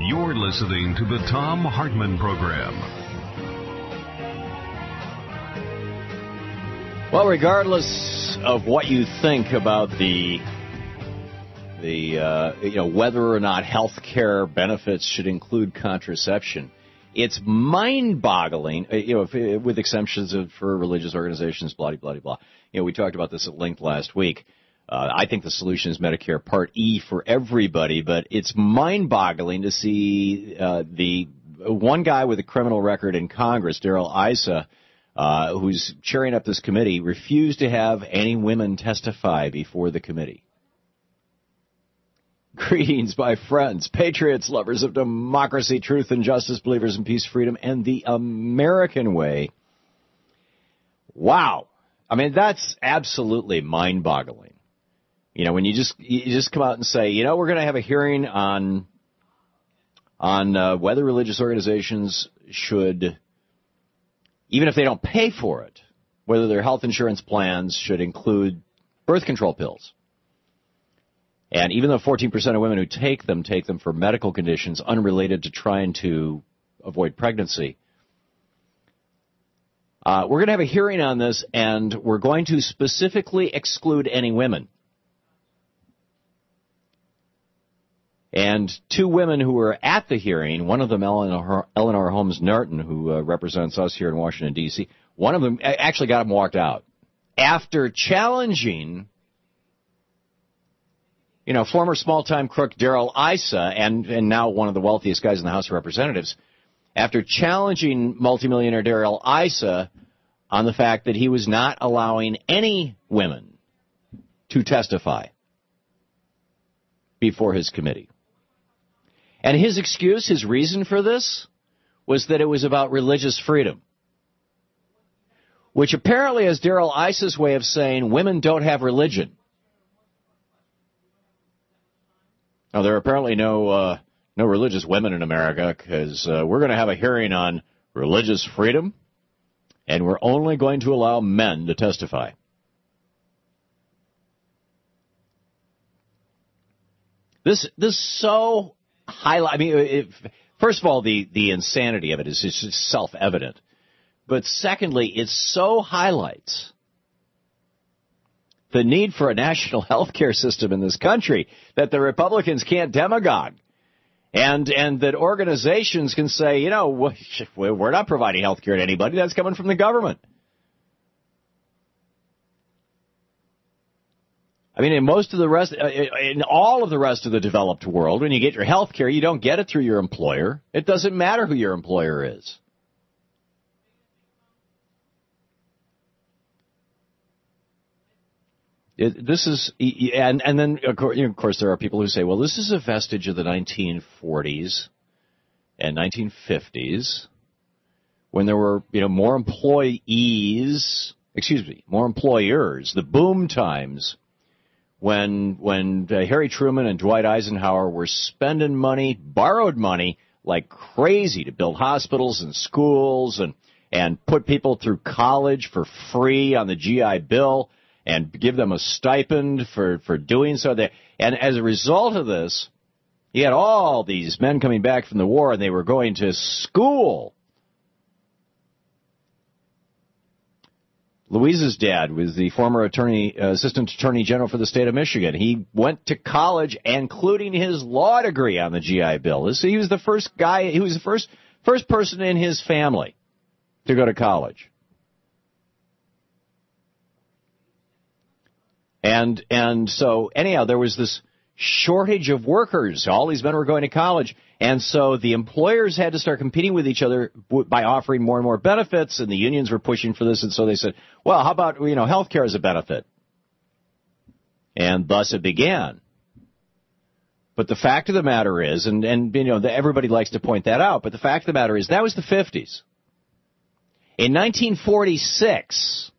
You're listening to the Thom Hartmann Program. Well, regardless of what you think about the whether or not health care benefits should include contraception, it's mind-boggling, with exemptions for religious organizations, blah, blah, blah, blah. We talked about this at length last week. I think the solution is Medicare Part E for everybody, but it's mind-boggling to see the one guy with a criminal record in Congress, Darrell Issa, who's chairing up this committee, refuse to have any women testify before the committee. Greetings, my friends, patriots, lovers of democracy, truth, and justice, believers in peace, freedom, and the American way. Wow. I mean, that's absolutely mind-boggling. When you just come out and say, we're going to have a hearing on whether religious organizations should, even if they don't pay for it, whether their health insurance plans should include birth control pills. And even though 14% of women who take them for medical conditions unrelated to trying to avoid pregnancy, we're going to have a hearing on this, and we're going to specifically exclude any women. And two women who were at the hearing, one of them, Eleanor Holmes Norton, who represents us here in Washington, D.C., one of them actually got him walked out after challenging, former small-time crook Darrell Issa, and now one of the wealthiest guys in the House of Representatives, after challenging multimillionaire Darrell Issa on the fact that he was not allowing any women to testify before his committee. And his excuse, his reason for this, was that it was about religious freedom, which apparently is Darrell Issa's way of saying women don't have religion. Now, there are apparently no religious women in America, because we're going to have a hearing on religious freedom, and we're only going to allow men to testify. This so highlight. First of all, the insanity of it is just self-evident. But secondly, it so highlights the need for a national health care system in this country that the Republicans can't demagogue. And that organizations can say, we're not providing health care to anybody. That's coming from the government. I mean, in all of the rest of the developed world, when you get your health care, you don't get it through your employer. It doesn't matter who your employer is. And then, of course, there are people who say, well, this is a vestige of the 1940s and 1950s, when there were, more employers, the boom times, when Harry Truman and Dwight Eisenhower were spending money, borrowed money, like crazy to build hospitals and schools and put people through college for free on the GI Bill and give them a stipend for doing so. And as a result of this, you had all these men coming back from the war, and they were going to school. Louise's dad was the former assistant attorney general for the state of Michigan. He went to college, including his law degree on the GI Bill. So he was the first guy. He was the first person in his family to go to college. And so anyhow, there was this shortage of workers. All these men were going to college. And so the employers had to start competing with each other by offering more and more benefits, and the unions were pushing for this. And so they said, well, how about, health care as a benefit? And thus it began. But the fact of the matter is, and everybody likes to point that out, but the fact of the matter is that was the 50s. In 1946,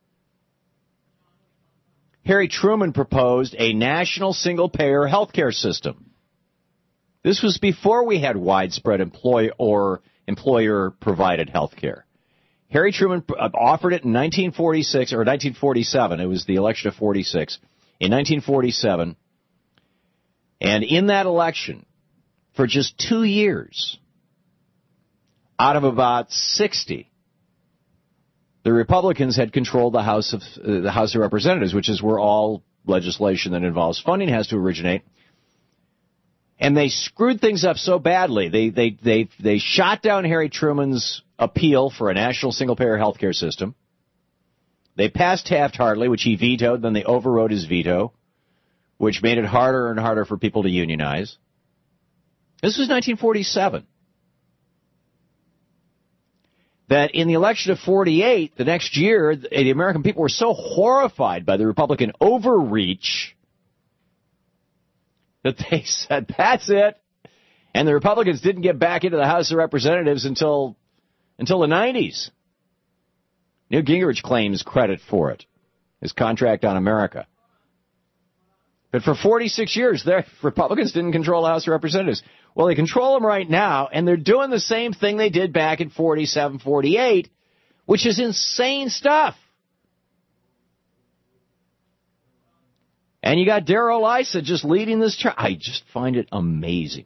Harry Truman proposed a national single-payer health care system. This was before we had widespread employer-provided health care. Harry Truman offered it in 1946 or 1947. It was the election of 46. In 1947, and in that election, for just 2 years out of about 60. The Republicans had controlled the House of Representatives, which is where all legislation that involves funding has to originate. And they screwed things up so badly. They shot down Harry Truman's appeal for a national single-payer health care system. They passed Taft-Hartley, which he vetoed. Then they overrode his veto, which made it harder and harder for people to unionize. This was 1947. That in the election of 48, the next year, the American people were so horrified by the Republican overreach that they said, that's it. And the Republicans didn't get back into the House of Representatives until the 90s. Newt Gingrich claims credit for it, his contract on America. But for 46 years, the Republicans didn't control the House of Representatives. Well, they control them right now, and they're doing the same thing they did back in 47, 48, which is insane stuff. And you got Darrell Issa just leading this charge. I just find it amazing.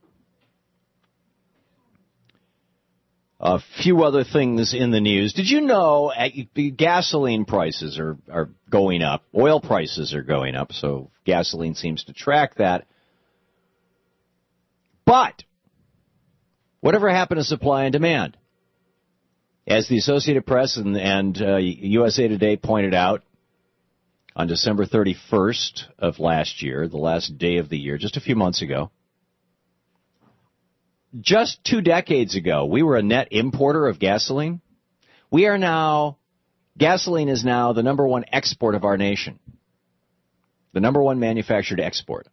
A few other things in the news. Did you know gasoline prices are going up? Oil prices are going up, so gasoline seems to track that. But whatever happened to supply and demand? As the Associated Press and USA Today pointed out, on December 31st of last year, the last day of the year, just a few months ago, just 2 decades ago, we were a net importer of gasoline. Gasoline is now the number one export of our nation. The number one manufactured export.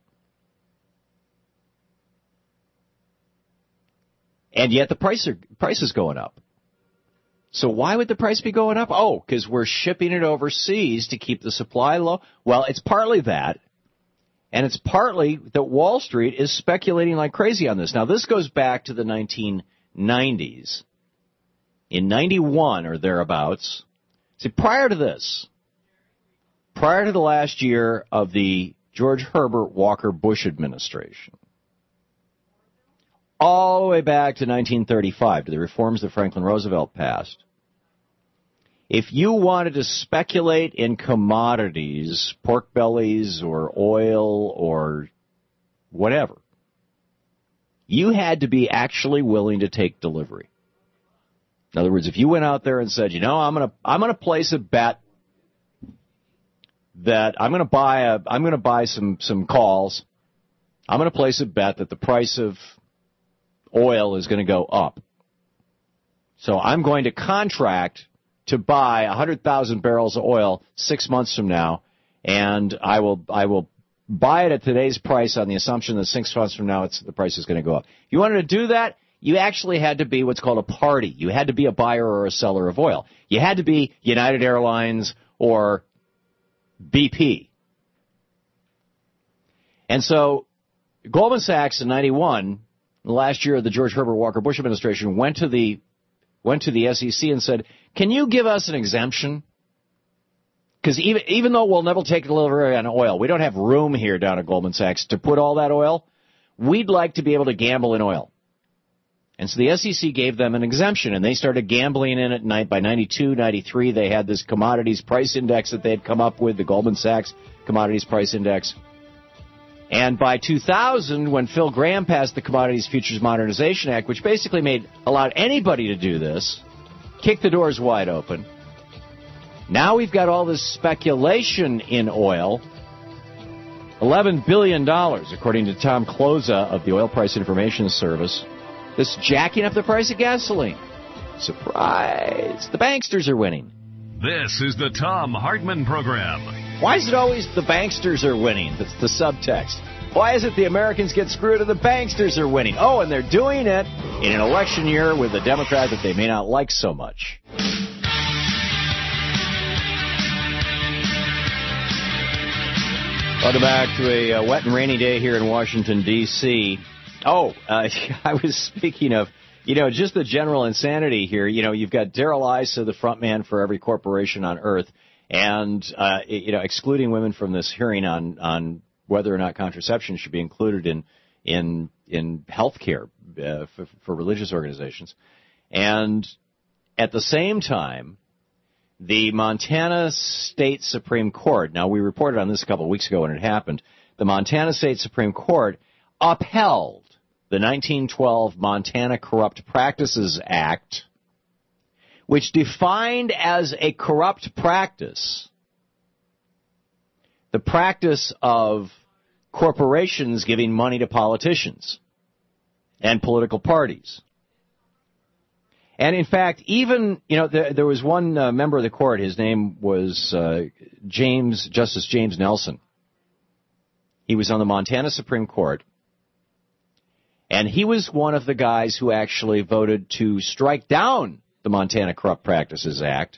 And yet the price is going up. So why would the price be going up? Oh, because we're shipping it overseas to keep the supply low. Well, it's partly that. And it's partly that Wall Street is speculating like crazy on this. Now, this goes back to the 1990s. In 91 or thereabouts. See, prior to the last year of the George Herbert Walker Bush administration, all the way back to 1935, to the reforms that Franklin Roosevelt passed, if you wanted to speculate in commodities, pork bellies or oil or whatever, you had to be actually willing to take delivery. In other words, if you went out there and said, I'm going to place a bet that I'm going to buy some calls. I'm going to place a bet that the price of oil is going to go up. So I'm going to contract to buy 100,000 barrels of oil 6 months from now, and I will buy it at today's price on the assumption that 6 months from now the price is going to go up. You wanted to do that? You actually had to be what's called a party. You had to be a buyer or a seller of oil. You had to be United Airlines or BP. And so Goldman Sachs in 91, the last year of the George Herbert Walker Bush administration, went to the SEC and said, can you give us an exemption? Because even though we'll never take delivery on oil, we don't have room here down at Goldman Sachs to put all that oil. We'd like to be able to gamble in oil. And so the SEC gave them an exemption, and they started gambling in it by 92, 93. They had this commodities price index that they had come up with, the Goldman Sachs Commodities Price Index. And by 2000, when Phil Gramm passed the Commodities Futures Modernization Act, which basically allowed anybody to do this, kicked the doors wide open. Now we've got all this speculation in oil. $11 billion, according to Tom Kloza of the Oil Price Information Service. This jacking up the price of gasoline. Surprise! The banksters are winning. This is the Thom Hartmann Program. Why is it always the banksters are winning? That's the subtext. Why is it the Americans get screwed and the banksters are winning? Oh, and they're doing it in an election year with a Democrat that they may not like so much. Welcome back to a wet and rainy day here in Washington, D.C. I was speaking of, just the general insanity here. You've got Darrell Issa, the front man for every corporation on earth, and, excluding women from this hearing on whether or not contraception should be included in healthcare for religious organizations. And at the same time, the Montana State Supreme Court, now we reported on this a couple of weeks ago when it happened, the Montana State Supreme Court upheld the 1912 Montana Corrupt Practices Act, which defined as a corrupt practice the practice of corporations giving money to politicians and political parties. And in fact, even, there was one member of the court, his name was Justice James Nelson. He was on the Montana Supreme Court, and he was one of the guys who actually voted to strike down the Montana Corrupt Practices Act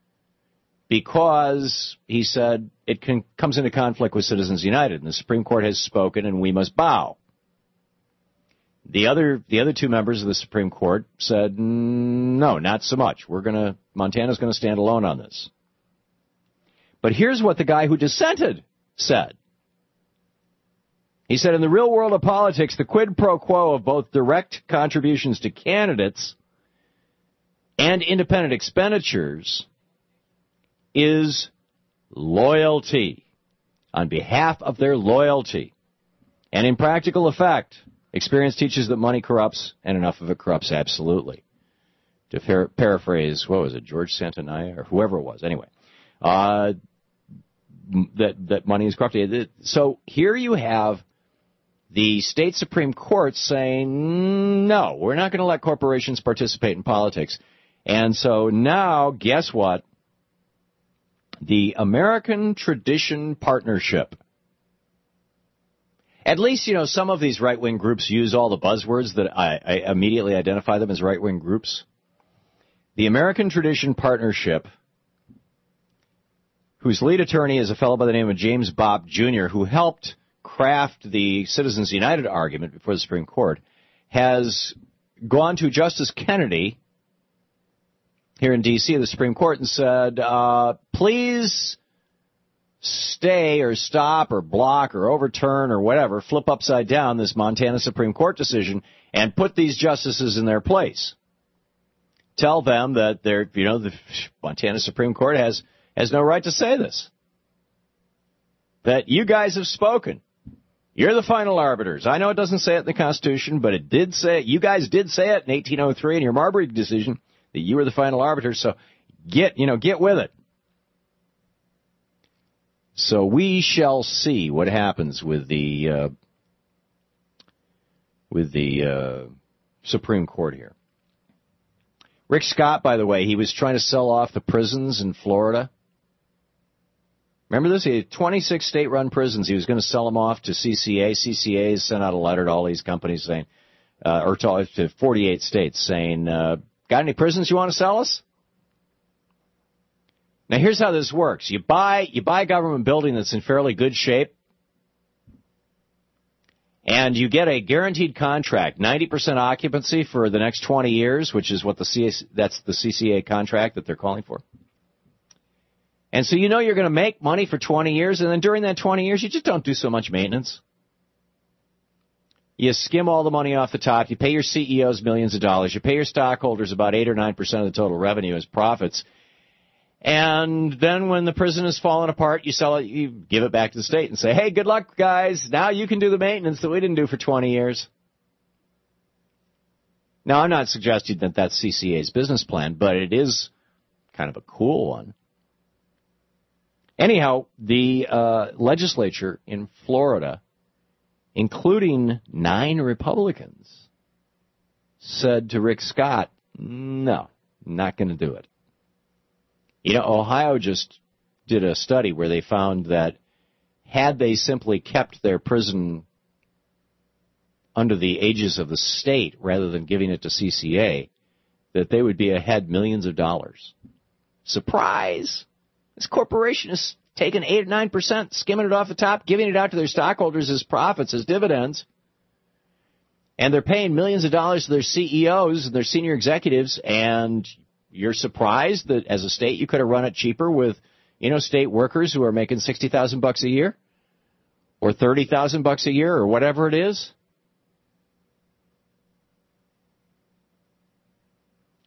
because he said it comes into conflict with Citizens United, and the Supreme Court has spoken, and we must bow. The other two members of the Supreme Court said, no, not so much. Montana's going to stand alone on this. But here's what the guy who dissented said. He said, in the real world of politics, the quid pro quo of both direct contributions to candidates and independent expenditures is loyalty, on behalf of their loyalty. And in practical effect, experience teaches that money corrupts, and enough of it corrupts absolutely. To paraphrase, what was it, George Santana or whoever it was? Anyway, that money is corrupted. So here you have the state Supreme Court saying, no, we're not going to let corporations participate in politics. And so now, guess what? The American Tradition Partnership. At least, some of these right-wing groups use all the buzzwords that I immediately identify them as right-wing groups. The American Tradition Partnership, whose lead attorney is a fellow by the name of James Bopp, Jr., who helped craft the Citizens United argument before the Supreme Court, has gone to Justice Kennedy here in D.C., the Supreme Court, and said, please stay or stop or block or overturn or whatever, flip upside down this Montana Supreme Court decision and put these justices in their place. Tell them that the Montana Supreme Court has no right to say this. That you guys have spoken. You're the final arbiters. I know it doesn't say it in the Constitution, but it did say it. You guys did say it in 1803 in your Marbury decision that you were the final arbiters. So get with it. So we shall see what happens with the Supreme Court here. Rick Scott, by the way, he was trying to sell off the prisons in Florida. Remember this? He had 26 state-run prisons. He was going to sell them off to CCA. CCA sent out a letter to all these companies saying, or to 48 states saying, got any prisons you want to sell us? Now, here's how this works. You buy a government building that's in fairly good shape, and you get a guaranteed contract, 90% occupancy for the next 20 years, which is what that's the CCA contract that they're calling for. And so you're going to make money for 20 years, and then during that 20 years, you just don't do so much maintenance. You skim all the money off the top. You pay your CEOs millions of dollars. You pay your stockholders about 8 or 9% of the total revenue as profits. And then when the prison is falling apart, you sell it, you give it back to the state and say, hey, good luck, guys. Now you can do the maintenance that we didn't do for 20 years. Now, I'm not suggesting that that's CCA's business plan, but it is kind of a cool one. Anyhow, the legislature in Florida, including 9 Republicans, said to Rick Scott, no, not going to do it. Ohio just did a study where they found that had they simply kept their prison under the aegis of the state rather than giving it to CCA, that they would be ahead millions of dollars. Surprise! This corporation is taking 8 or 9%, skimming it off the top, giving it out to their stockholders as profits, as dividends. And they're paying millions of dollars to their CEOs and their senior executives, and you're surprised that as a state you could have run it cheaper with, state workers who are making $60,000 a year or $30,000 a year or whatever it is.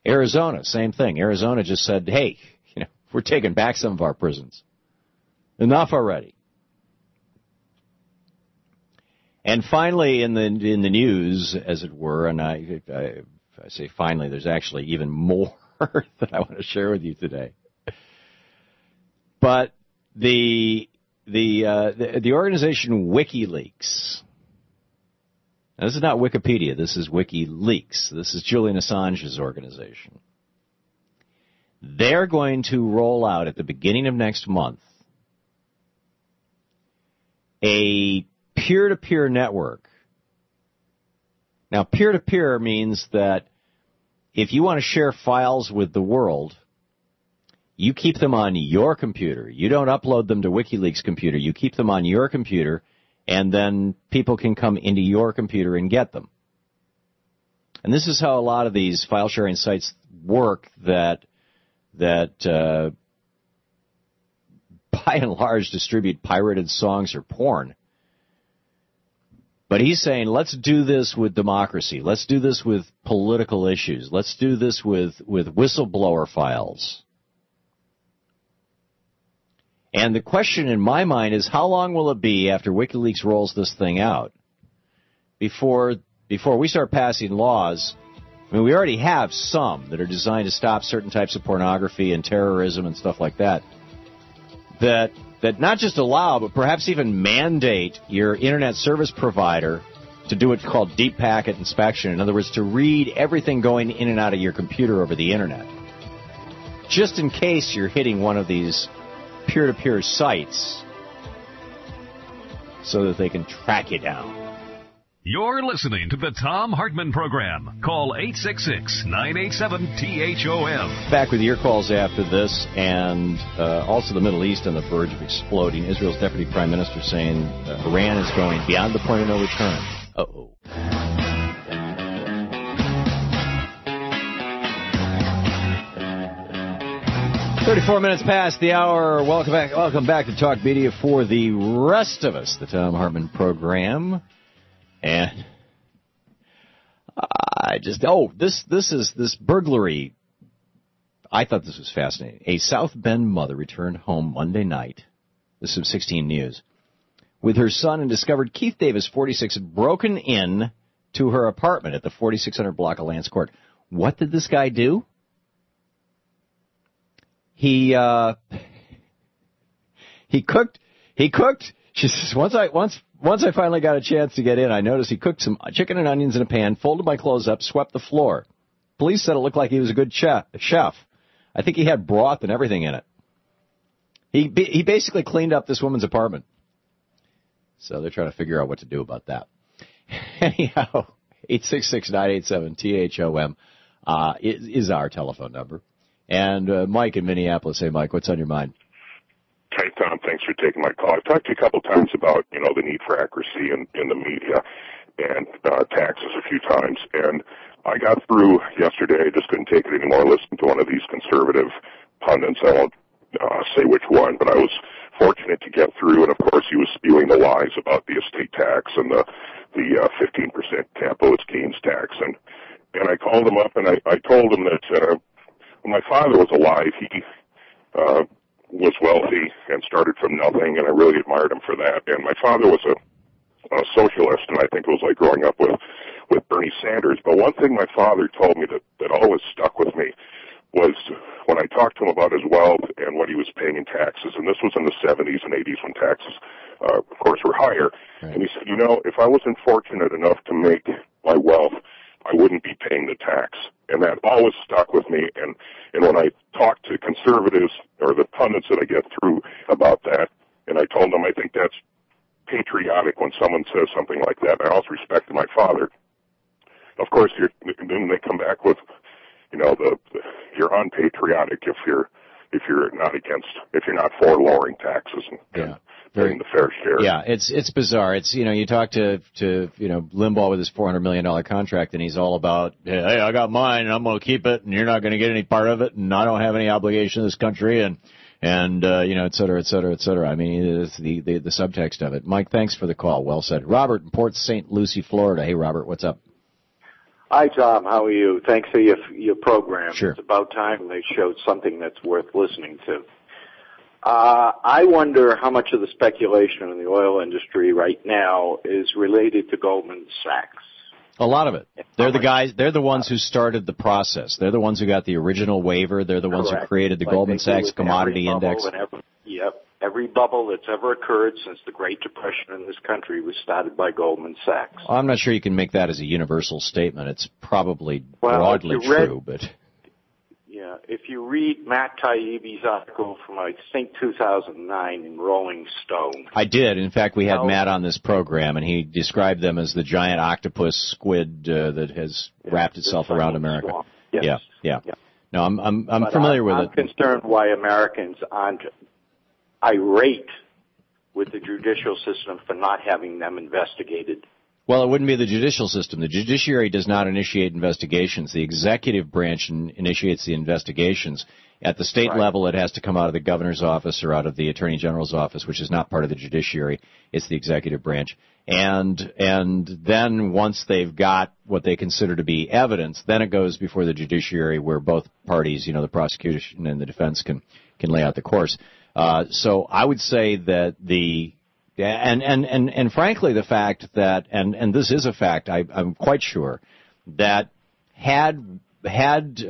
Arizona, same thing. Arizona just said, hey, we're taking back some of our prisons. Enough already. And finally, in the news, as it were, and I say finally, there's actually even more that I want to share with you today. But the organization WikiLeaks. Now, this is not Wikipedia. This is WikiLeaks. This is Julian Assange's organization. They're going to roll out at the beginning of next month a peer-to-peer network. Now, peer-to-peer means that if you want to share files with the world, you keep them on your computer. You don't upload them to WikiLeaks' computer. You keep them on your computer, and then people can come into your computer and get them. And this is how a lot of these file-sharing sites work that by and large distribute pirated songs or porn. But he's saying, let's do this with democracy. Let's do this with political issues. Let's do this with whistleblower files. And the question in my mind is, how long will it be after WikiLeaks rolls this thing out before we start passing laws? I mean, we already have some that are designed to stop certain types of pornography and terrorism and stuff like that. That not just allow, but perhaps even mandate your internet service provider to do what's called deep packet inspection. In other words, to read everything going in and out of your computer over the internet. Just in case you're hitting one of these peer-to-peer sites so that they can track you down. You're listening to the Thom Hartmann Program. Call 866-987-THOM. Back with your calls after this, and also the Middle East on the verge of exploding. Israel's Deputy Prime Minister saying Iran is going beyond the point of no return. Uh-oh. 34 minutes past the hour. Welcome back to Talk Media for the rest of us, the Thom Hartmann Program. And this burglary, I thought this was fascinating. A South Bend mother returned home Monday night, this is 16 News, with her son and discovered Keith Davis, 46, had broken in to her apartment at the 4600 block of Lance Court. What did this guy do? He cooked. She says, once I finally got a chance to get in, I noticed he cooked some chicken and onions in a pan, folded my clothes up, swept the floor. Police said it looked like he was a good chef. I think he had broth and everything in it. He basically cleaned up this woman's apartment. So they're trying to figure out what to do about that. Anyhow, 866-987-THOM is our telephone number. And Mike in Minneapolis. Hey, Mike, what's on your mind? Hi, Tom. Thanks for taking my call. I've talked to you a couple times about, the need for accuracy in the media and taxes a few times. And I got through yesterday. I just couldn't take it anymore. Listened to one of these conservative pundits. I won't say which one, but I was fortunate to get through. And, of course, he was spewing the lies about the estate tax and the 15% capitalist gains tax. And I called him up, and I told him that when my father was alive, he was wealthy and started from nothing, and I really admired him for that. And my father was a socialist, and I think it was like growing up with Bernie Sanders. But one thing my father told me that always stuck with me was when I talked to him about his wealth and what he was paying in taxes, and this was in the 70s and 80s when taxes, of course, were higher. Right. And he said, if I wasn't fortunate enough to make my wealth, I wouldn't be paying the tax. And that always stuck with me. And when I talk to conservatives or the pundits that I get through about that, and I told them I think that's patriotic when someone says something like that. I also respected my father. Of course, then they come back with, you're unpatriotic if you're not for lowering taxes and paying the fair share. Yeah, it's bizarre. It's you talk to Limbaugh with his $400 million contract, and he's all about, hey, I got mine, and I'm going to keep it, and you're not going to get any part of it, and I don't have any obligation to this country, and et cetera, et cetera, et cetera. I mean, it's the subtext of it. Mike, thanks for the call. Well said. Robert in Port St. Lucie, Florida. Hey, Robert, what's up? Hi, Tom. How are you? Thanks for your program. Sure. It's about time they showed something that's worth listening to. I wonder how much of the speculation in the oil industry right now is related to Goldman Sachs. A lot of it. They're the guys. They're the ones who started the process. They're the ones who got the original waiver. They're the ones who created the Goldman Sachs Commodity Index. Every bubble that's ever occurred since the Great Depression in this country was started by Goldman Sachs. I'm not sure you can make that as a universal statement. It's probably broadly true, but... Yeah, if you read Matt Taibbi's article from, I think, 2009 in Rolling Stone. I did. In fact, we had Matt on this program, and he described them as the giant octopus squid that has wrapped itself around America. Yes. Yeah. No, I'm familiar with it. I'm concerned why Americans aren't irate with the judicial system for not having them investigated. Well, it wouldn't be the judicial system. The judiciary does not initiate investigations. The executive branch initiates the investigations. At the state level, it has to come out of the governor's office or out of the attorney general's office, which is not part of the judiciary. It's the executive branch. And then once they've got what they consider to be evidence, then it goes before the judiciary where both parties, the prosecution and the defense can lay out the course. So I would say that and frankly, the fact that, and this is a fact, I'm quite sure, that had Hank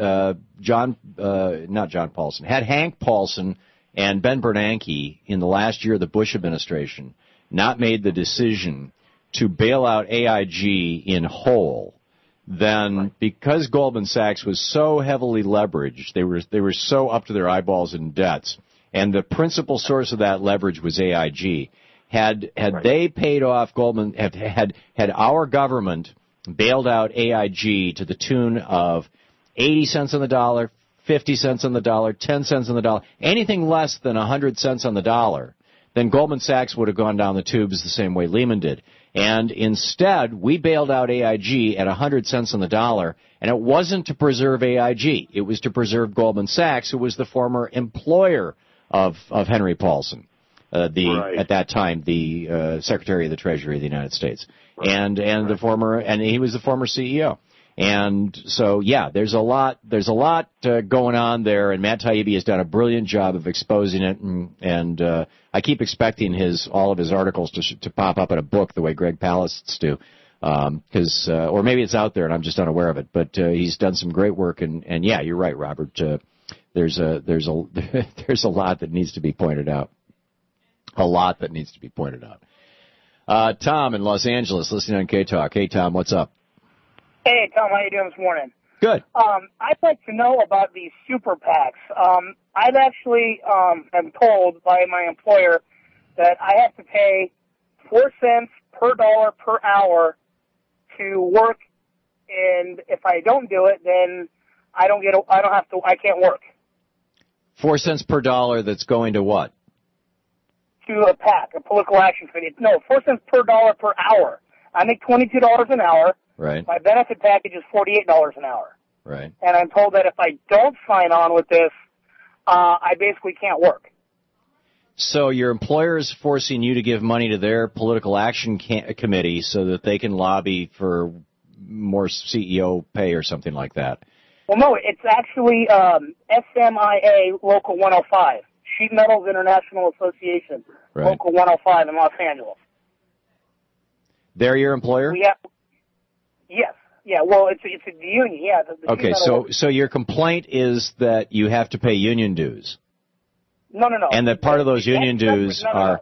Paulson and Ben Bernanke in the last year of the Bush administration not made the decision to bail out AIG in whole, then because Goldman Sachs was so heavily leveraged, they were so up to their eyeballs in debts, and the principal source of that leverage was AIG. Had they paid off Goldman, had our government bailed out AIG to the tune of 80 cents on the dollar, 50 cents on the dollar, 10 cents on the dollar, anything less than 100 cents on the dollar, then Goldman Sachs would have gone down the tubes the same way Lehman did. And instead, we bailed out AIG at 100 cents on the dollar, and it wasn't to preserve AIG. It was to preserve Goldman Sachs, who was the former employer of Henry Paulson. At that time, the Secretary of the Treasury of the United States, and he was the former CEO. And so, yeah, there's a lot going on there, and Matt Taibbi has done a brilliant job of exposing it, and I keep expecting all of his articles to pop up in a book the way Greg Palast's do, or maybe it's out there and I'm just unaware of it. But he's done some great work, and yeah, you're right, Robert. There's a lot that needs to be pointed out. A lot that needs to be pointed out. Tom in Los Angeles, listening on K-Talk. Hey, Tom, what's up? Hey, Tom, how you doing this morning? Good. I'd like to know about these super PACs. I've actually am told by my employer that I have to pay 4 cents per dollar per hour to work, and if I don't do it, then I can't work. 4 cents per dollar that's going to what? To a PAC, a political action committee. No, 4 cents per dollar per hour. I make $22 an hour. Right. My benefit package is $48 an hour. Right. And I'm told that if I don't sign on with this, I basically can't work. So your employer is forcing you to give money to their political action committee so that they can lobby for more CEO pay or something like that. Well, no, it's actually SMIA Local 105. Sheet Metals International Association, right. Local 105 in Los Angeles. They're your employer? Yes. Yeah, well, it's a union, yeah. Okay, so your complaint is that you have to pay union dues. No. And that part of those union dues are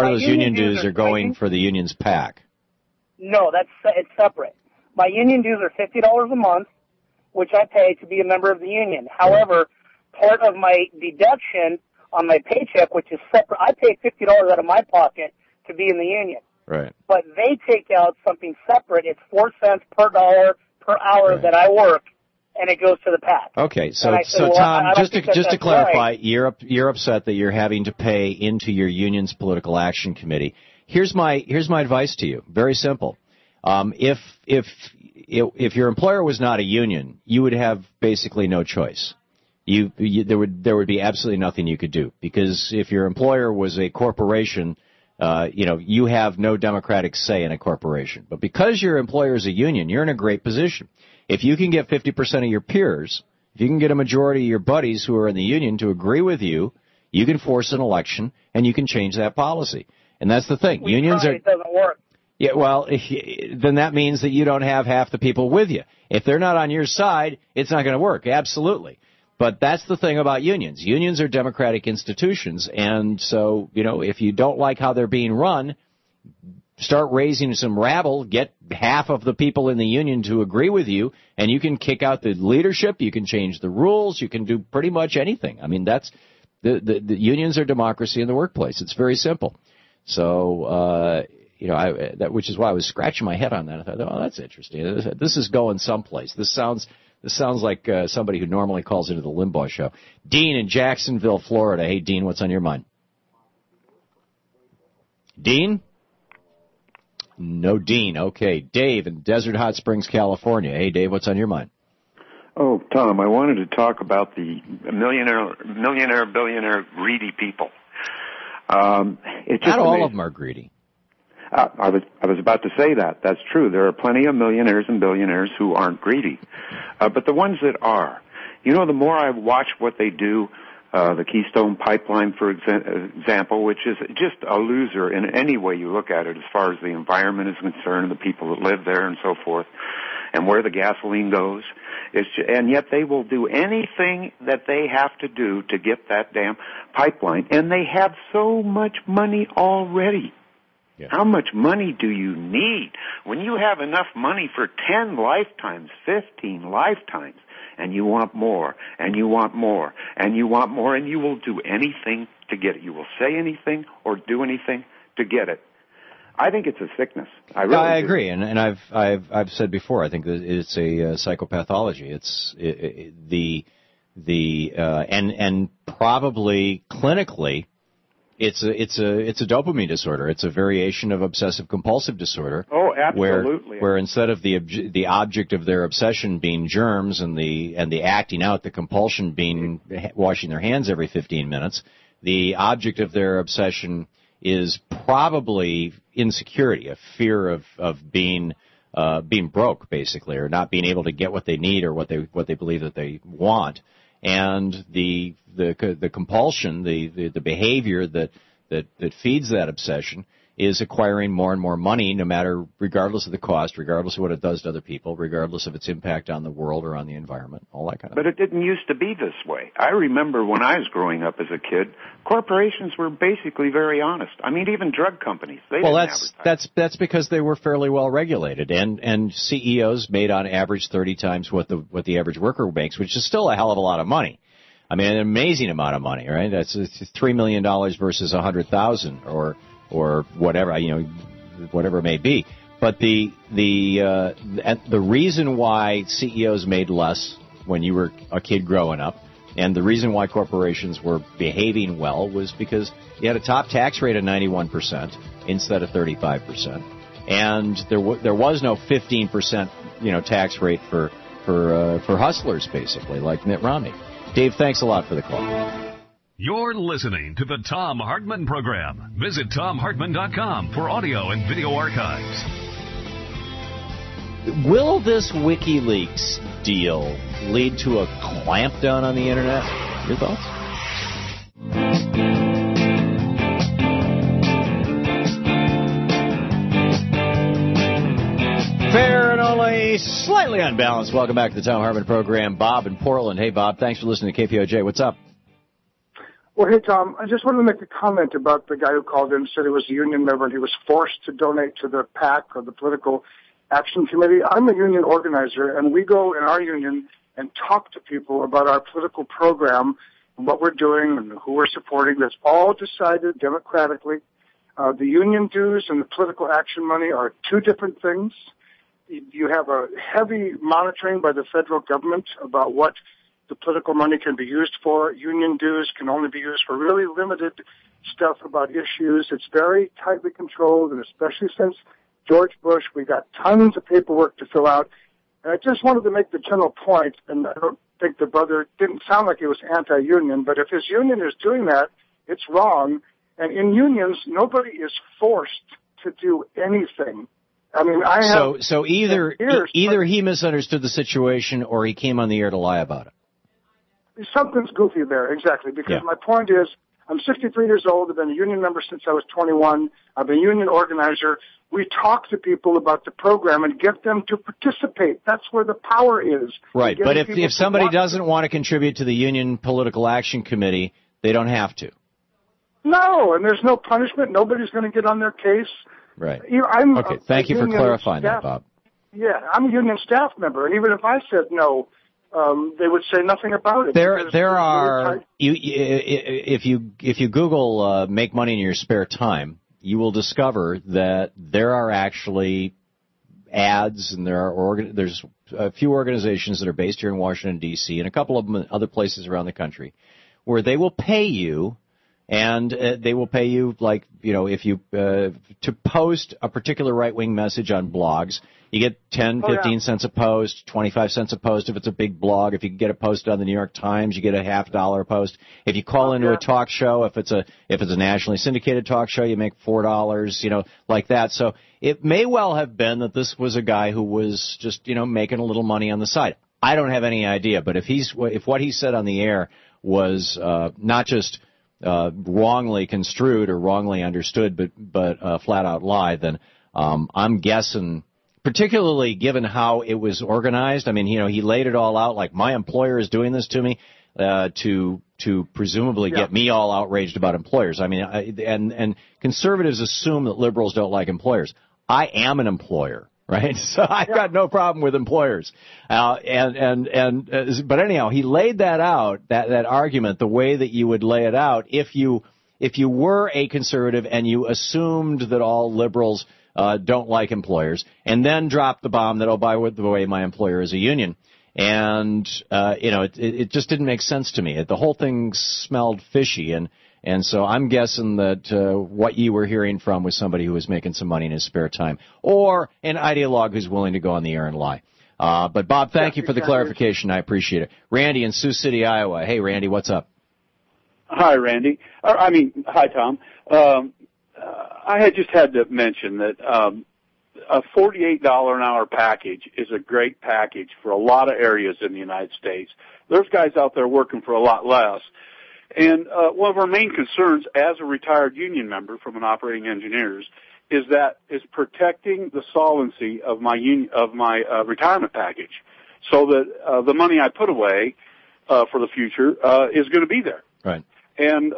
going for the union's PAC. No, it's separate. My union dues are $50 a month, which I pay to be a member of the union. However, part of my deduction on my paycheck, which is separate, I pay $50 out of my pocket to be in the union. Right. But they take out something separate. It's 4 cents per dollar per hour that I work, and it goes to the PAC. Okay, so Tom, just to clarify, you're upset that you're having to pay into your union's political action committee. Here's my advice to you. Very simple. If your employer was not a union, you would have basically no choice. There would be absolutely nothing you could do, because if your employer was a corporation, you have no democratic say in a corporation. But because your employer is a union, you're in a great position. If you can get 50% of your peers, if you can get a majority of your buddies who are in the union to agree with you, you can force an election and you can change that policy. And that's the thing. Unions are. It doesn't work. Yeah, well, then that means that you don't have half the people with you. If they're not on your side, it's not going to work. Absolutely. But that's the thing about unions. Unions are democratic institutions, and so, if you don't like how they're being run, start raising some rabble, get half of the people in the union to agree with you, and you can kick out the leadership, you can change the rules, you can do pretty much anything. I mean, that's the unions are democracy in the workplace. It's very simple. So, which is why I was scratching my head on that. I thought, oh, that's interesting. This is going someplace. This sounds like somebody who normally calls into the Limbaugh show. Dean in Jacksonville, Florida. Hey, Dean, what's on your mind? Dean? No Dean. Okay. Dave in Desert Hot Springs, California. Hey, Dave, what's on your mind? Oh, Tom, I wanted to talk about the millionaire, billionaire, greedy people. Not all of them are greedy. I was about to say that. That's true. There are plenty of millionaires and billionaires who aren't greedy. But the ones that are, the more I watch what they do, the Keystone Pipeline, for example, which is just a loser in any way you look at it as far as the environment is concerned, the people that live there and so forth, and where the gasoline goes. And yet they will do anything that they have to do to get that damn pipeline. And they have so much money already. Yeah. How much money do you need? When you have enough money for 10 lifetimes, 15 lifetimes, and you want more, and you want more, and you want more, and you will do anything to get it. You will say anything or do anything to get it. I think it's a sickness. I agree, and I've said before. I think that it's a psychopathology. It's and probably clinically, it's a dopamine disorder. It's a variation of obsessive compulsive disorder. Oh, absolutely. Where instead of the object of their obsession being germs and the acting out, the compulsion being washing their hands every 15 minutes, the object of their obsession is probably insecurity, a fear of being broke, basically, or not being able to get what they need or what they believe that they want. And the compulsion, the behavior that feeds that obsession is acquiring more and more money, regardless of the cost, regardless of what it does to other people, regardless of its impact on the world or on the environment, all that kind of thing. But it didn't used to be this way. I remember when I was growing up as a kid, corporations were basically very honest. I mean, even drug companies. That's because they were fairly well regulated, and CEOs made on average 30 times what the average worker makes, which is still a hell of a lot of money. I mean, an amazing amount of money, right? That's $3 million versus $100,000 or whatever, whatever it may be. But the reason why CEOs made less when you were a kid growing up, and the reason why corporations were behaving well, was because you had a top tax rate of 91% instead of 35%, and there was no 15% tax rate for hustlers, basically, like Mitt Romney. Dave, thanks a lot for the call. You're listening to the Thom Hartmann Program. Visit ThomHartmann.com for audio and video archives. Will this WikiLeaks deal lead to a clampdown on the Internet? Your thoughts? Fair and only slightly unbalanced. Welcome back to the Thom Hartmann Program. Bob in Portland. Hey, Bob. Thanks for listening to KPOJ. What's up? Well, hey, Tom, I just wanted to make a comment about the guy who called in and said he was a union member and he was forced to donate to the PAC or the Political Action Committee. I'm a union organizer, and we go in our union and talk to people about our political program and what we're doing and who we're supporting. That's all decided democratically. The union dues and the political action money are two different things. You have a heavy monitoring by the federal government about what the political money can be used for. Union dues can only be used for really limited stuff about issues. It's very tightly controlled, and especially since George Bush, we got tons of paperwork to fill out. And I just wanted to make the general point, and I don't think the brother didn't sound like he was anti-union, but if his union is doing that, it's wrong. And in unions, nobody is forced to do anything. I mean, I have... So either he misunderstood the situation or he came on the air to lie about it. Something's goofy there, exactly, because my point is, I'm 63 years old. I've been a union member since I was 21. I've been a union organizer. We talk to people about the program and get them to participate. That's where the power is. Right, but if somebody doesn't want to contribute to the Union Political Action Committee, they don't have to. No, and there's no punishment. Nobody's going to get on their case. Right. Okay, thank you for clarifying that, Bob. Yeah, I'm a union staff member, and even if I said no, they would say nothing about it. There are if you Google make money in your spare time, you will discover that there are actually ads, and there's a few organizations that are based here in Washington D.C. and a couple of them in other places around the country, where they will pay you. And they will pay you, like, if you to post a particular right-wing message on blogs, you get 10, 15 cents a post, 25 cents a post if it's a big blog. If you can get it posted on the New York Times, you get a $50 a post. If you call into a talk show, if it's a nationally syndicated talk show, you make $4, like that. So it may well have been that this was a guy who was just, making a little money on the side. I don't have any idea, but if what he said on the air was not just wrongly construed or wrongly understood, but flat out lie, then I'm guessing, particularly given how it was organized. I mean, he laid it all out like my employer is doing this to me to presumably get me all outraged about employers. I mean, and conservatives assume that liberals don't like employers. I am an employer. Right, so I've got no problem with employers, but anyhow, he laid that out, that argument, the way that you would lay it out if you were a conservative and you assumed that all liberals don't like employers, and then dropped the bomb that, oh, by the way, my employer is a union, and it just didn't make sense to me. The whole thing smelled fishy, and so I'm guessing that what you were hearing from was somebody who was making some money in his spare time, or an ideologue who's willing to go on the air and lie. But, Bob, thank you for the clarification. I appreciate it. Randy in Sioux City, Iowa. Hey, Randy, what's up? Hi, Randy. Hi, Tom. I had just had to mention that a $48 an hour package is a great package for a lot of areas in the United States. There's guys out there working for a lot less. And one of our main concerns as a retired union member from an operating engineers is protecting the solvency of my retirement package, so that the money I put away for the future is going to be there. Right. And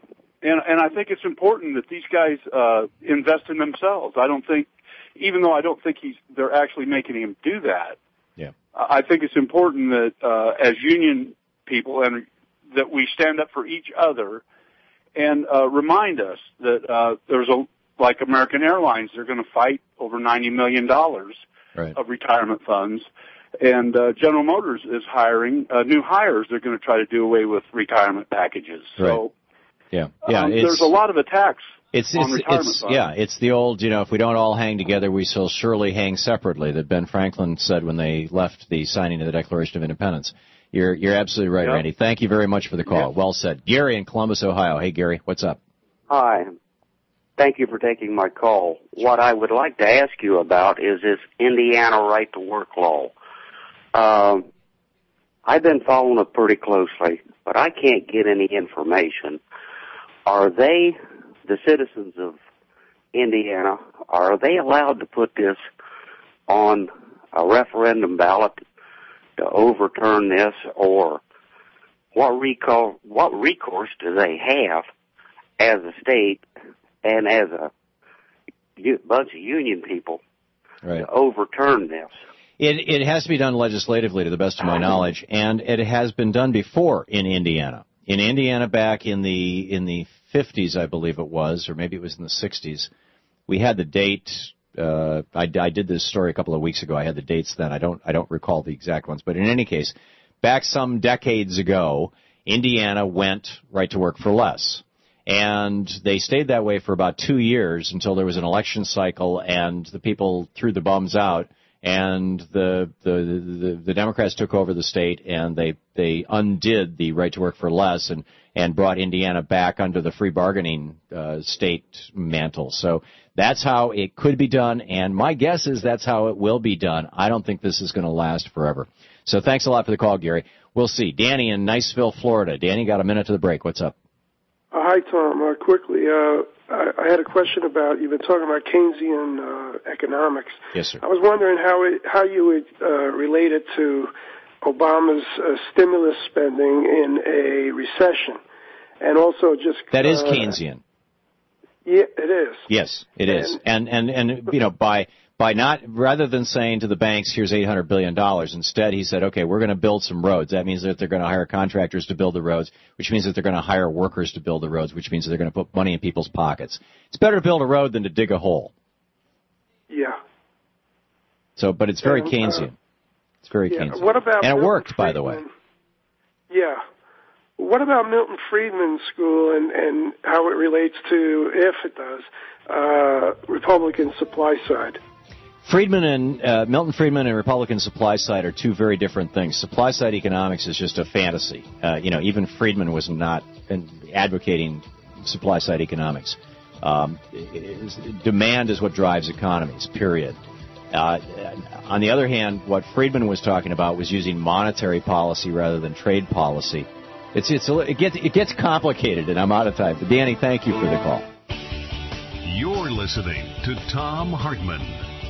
I think it's important that these guys invest in themselves. Even though I don't think they're actually making him do that. Yeah. I think it's important that as union people and that we stand up for each other and remind us that like American Airlines, they're going to fight over $90 million of retirement funds. And General Motors is hiring new hires. They're going to try to do away with retirement packages. So, there's a lot of attacks on retirement funds. Yeah, it's the old, if we don't all hang together, we shall surely hang separately, that Ben Franklin said when they left the signing of the Declaration of Independence. You're absolutely right, Randy. Thank you very much for the call. Well said. Gary in Columbus, Ohio. Hey, Gary, what's up? Hi. Thank you for taking my call. What I would like to ask you about is this Indiana right to work law. I've been following it pretty closely, but I can't get any information. Are they, the citizens of Indiana, are they allowed to put this on a referendum ballot to overturn this, or what recourse do they have as a state and as a bunch of union people to overturn this? It has to be done legislatively, to the best of my knowledge, and it has been done before in Indiana. In Indiana, back in the 50s, I believe it was, or maybe it was in the 60s, we had the date. I did this story a couple of weeks ago. I had the dates then. I don't recall the exact ones, but in any case, back some decades ago, Indiana went right to work for less. And they stayed that way for about 2 years until there was an election cycle and the people threw the bums out and the Democrats took over the state, and they undid the right to work for less and brought Indiana back under the free bargaining state mantle. So that's how it could be done, and my guess is that's how it will be done. I don't think this is going to last forever. So thanks a lot for the call, Gary. We'll see. Danny in Niceville, Florida. Danny, got a minute to the break. What's up? Hi, Tom. Quickly, I had a question about, you've been talking about Keynesian economics. Yes, sir. I was wondering how you would relate it to Obama's stimulus spending in a recession, and also just that is Keynesian. Yeah, it is. Yes, it is. And you know, by not, rather than saying to the banks, here's $800 billion, instead he said, okay, we're going to build some roads. That means that they're going to hire contractors to build the roads, which means that they're going to hire workers to build the roads, which means that they're going to put money in people's pockets. It's better to build a road than to dig a hole. Yeah. So, but it's very Keynesian. It's very Keynesian. What about and it Milton worked, Friedman? by the way. Yeah. What about Milton Friedman's school and how it relates to, if it does, Republican supply side? Milton Friedman and Republican supply side are two very different things. Supply side economics is just a fantasy. Even Friedman was not advocating supply side economics. Demand is what drives economies, period. On the other hand, what Friedman was talking about was using monetary policy rather than trade policy. It gets complicated, and I'm out of time. But Danny, thank you for the call. You're listening to Thom Hartmann.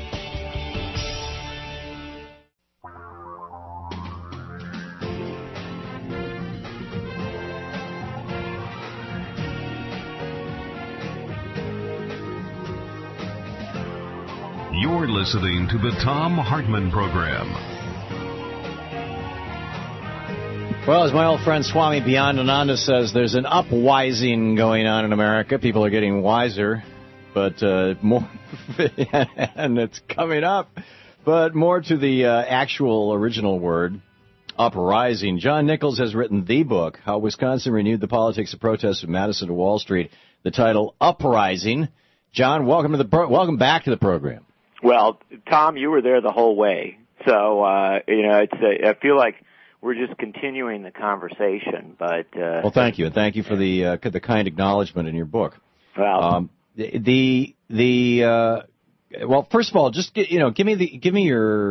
You're listening to the Thom Hartmann Program. Well, as my old friend Swami Beyondananda says, there's an upwising going on in America. People are getting wiser, but more, and it's coming up, but more to the actual original word, uprising. John Nichols has written the book, How Wisconsin Renewed the Politics of Protest from Madison to Wall Street. The title, Uprising. John, welcome back to the program. Well, Tom, you were there the whole way, so I feel like we're just continuing the conversation. But well, thank you, and thank you for the kind acknowledgement in your book. Well, well, first of all, just give me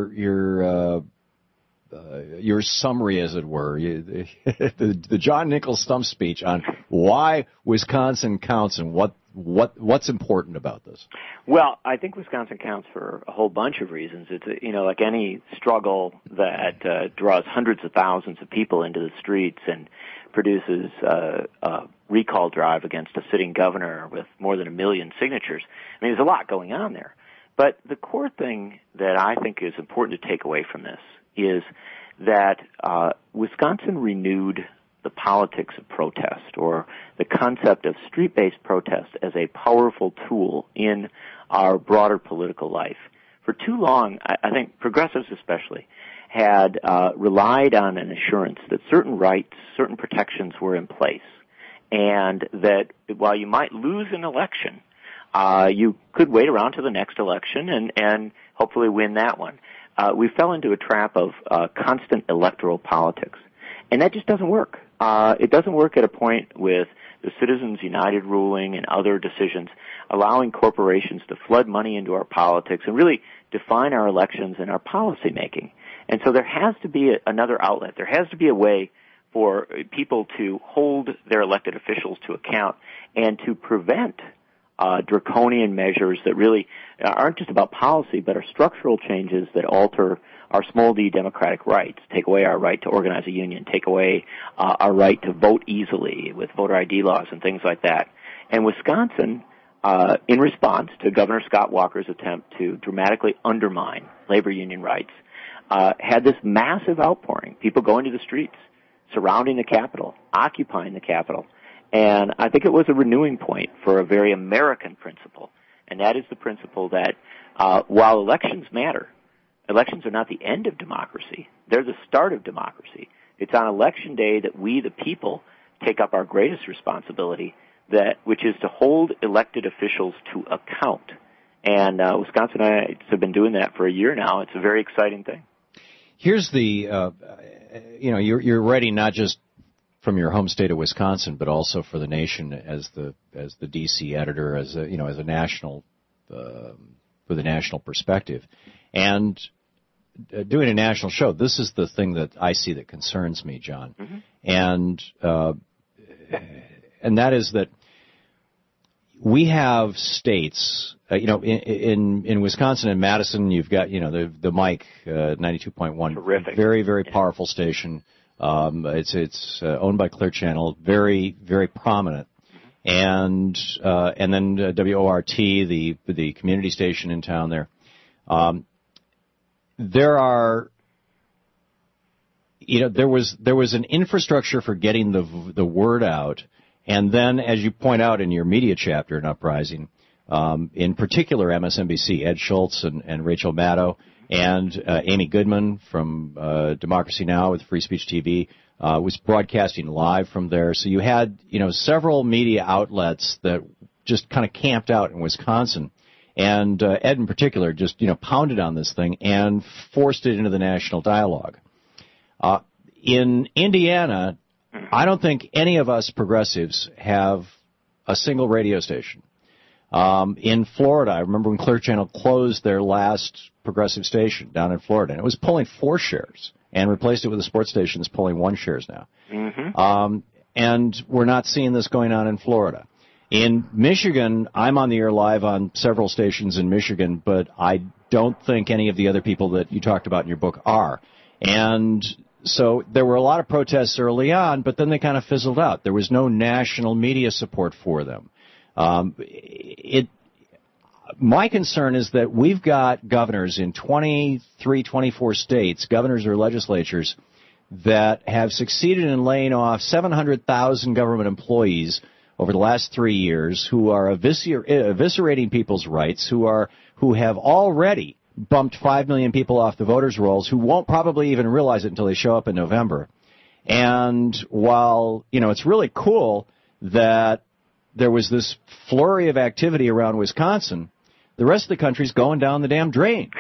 your summary, as it were, the John Nichols stump speech on why Wisconsin counts and what's important about this. Well, I think Wisconsin counts for a whole bunch of reasons. It's like any struggle that draws hundreds of thousands of people into the streets and produces a recall drive against a sitting governor with more than 1 million signatures. I mean, there's a lot going on there. But the core thing that I think is important to take away from this is that Wisconsin renewed the politics of protest, or the concept of street-based protest, as a powerful tool in our broader political life. For too long, I think progressives especially, had relied on an assurance that certain rights, certain protections were in place, and that while you might lose an election, you could wait around to the next election and hopefully win that one. We fell into a trap of constant electoral politics, and that just doesn't work. It doesn't work at a point with the Citizens United ruling and other decisions allowing corporations to flood money into our politics and really define our elections and our policy making. And so there has to be another outlet. There has to be a way for people to hold their elected officials to account and to prevent draconian measures that really aren't just about policy, but are structural changes that alter our small d democratic rights, take away our right to organize a union, take away our right to vote easily with voter ID laws and things like that. And Wisconsin, in response to Governor Scott Walker's attempt to dramatically undermine labor union rights, had this massive outpouring, people going to the streets, surrounding the Capitol, occupying the Capitol. And I think it was a renewing point for a very American principle, and that is the principle that while elections matter, elections are not the end of democracy. They're the start of democracy. It's on Election Day that we, the people, take up our greatest responsibility, which is to hold elected officials to account And Wisconsinites have been doing that for a year now. It's a very exciting thing. Here's the, you're writing not just from your home state of Wisconsin, but also for the nation as the DC editor, as a national, with a national perspective, and doing a national show. This is the thing that I see that concerns me, John, and that is that we have states, in Wisconsin and Madison, you've got, the Mike 92.1, terrific, very, very powerful station. It's owned by Clear Channel, very, very prominent. And then WORT, the community station in town there. There was an infrastructure for getting the word out. And then, as you point out in your media chapter in Uprising, in particular MSNBC, Ed Schultz and Rachel Maddow, and Amy Goodman from Democracy Now! With Free Speech TV was broadcasting live from there. So you had, several media outlets that just kind of camped out in Wisconsin. And Ed in particular just, pounded on this thing and forced it into the national dialogue. In Indiana, I don't think any of us progressives have a single radio station. In Florida, I remember when Clear Channel closed their last progressive station down in Florida, and it was pulling 4 shares and replaced it with a sports station that's pulling 1 shares now. And we're not seeing this going on in Florida. In Michigan, I'm on the air live on several stations in Michigan, but I don't think any of the other people that you talked about in your book are. And so there were a lot of protests early on, but then they kind of fizzled out. There was no national media support for them. My concern is that we've got governors in 23, 24 states, governors or legislatures, that have succeeded in laying off 700,000 government employees over the last 3 years, who are eviscerating people's rights, who have already bumped 5 million people off the voters' rolls, who won't probably even realize it until they show up in November. And while, it's really cool that there was this flurry of activity around Wisconsin, the rest of the country's going down the damn drain.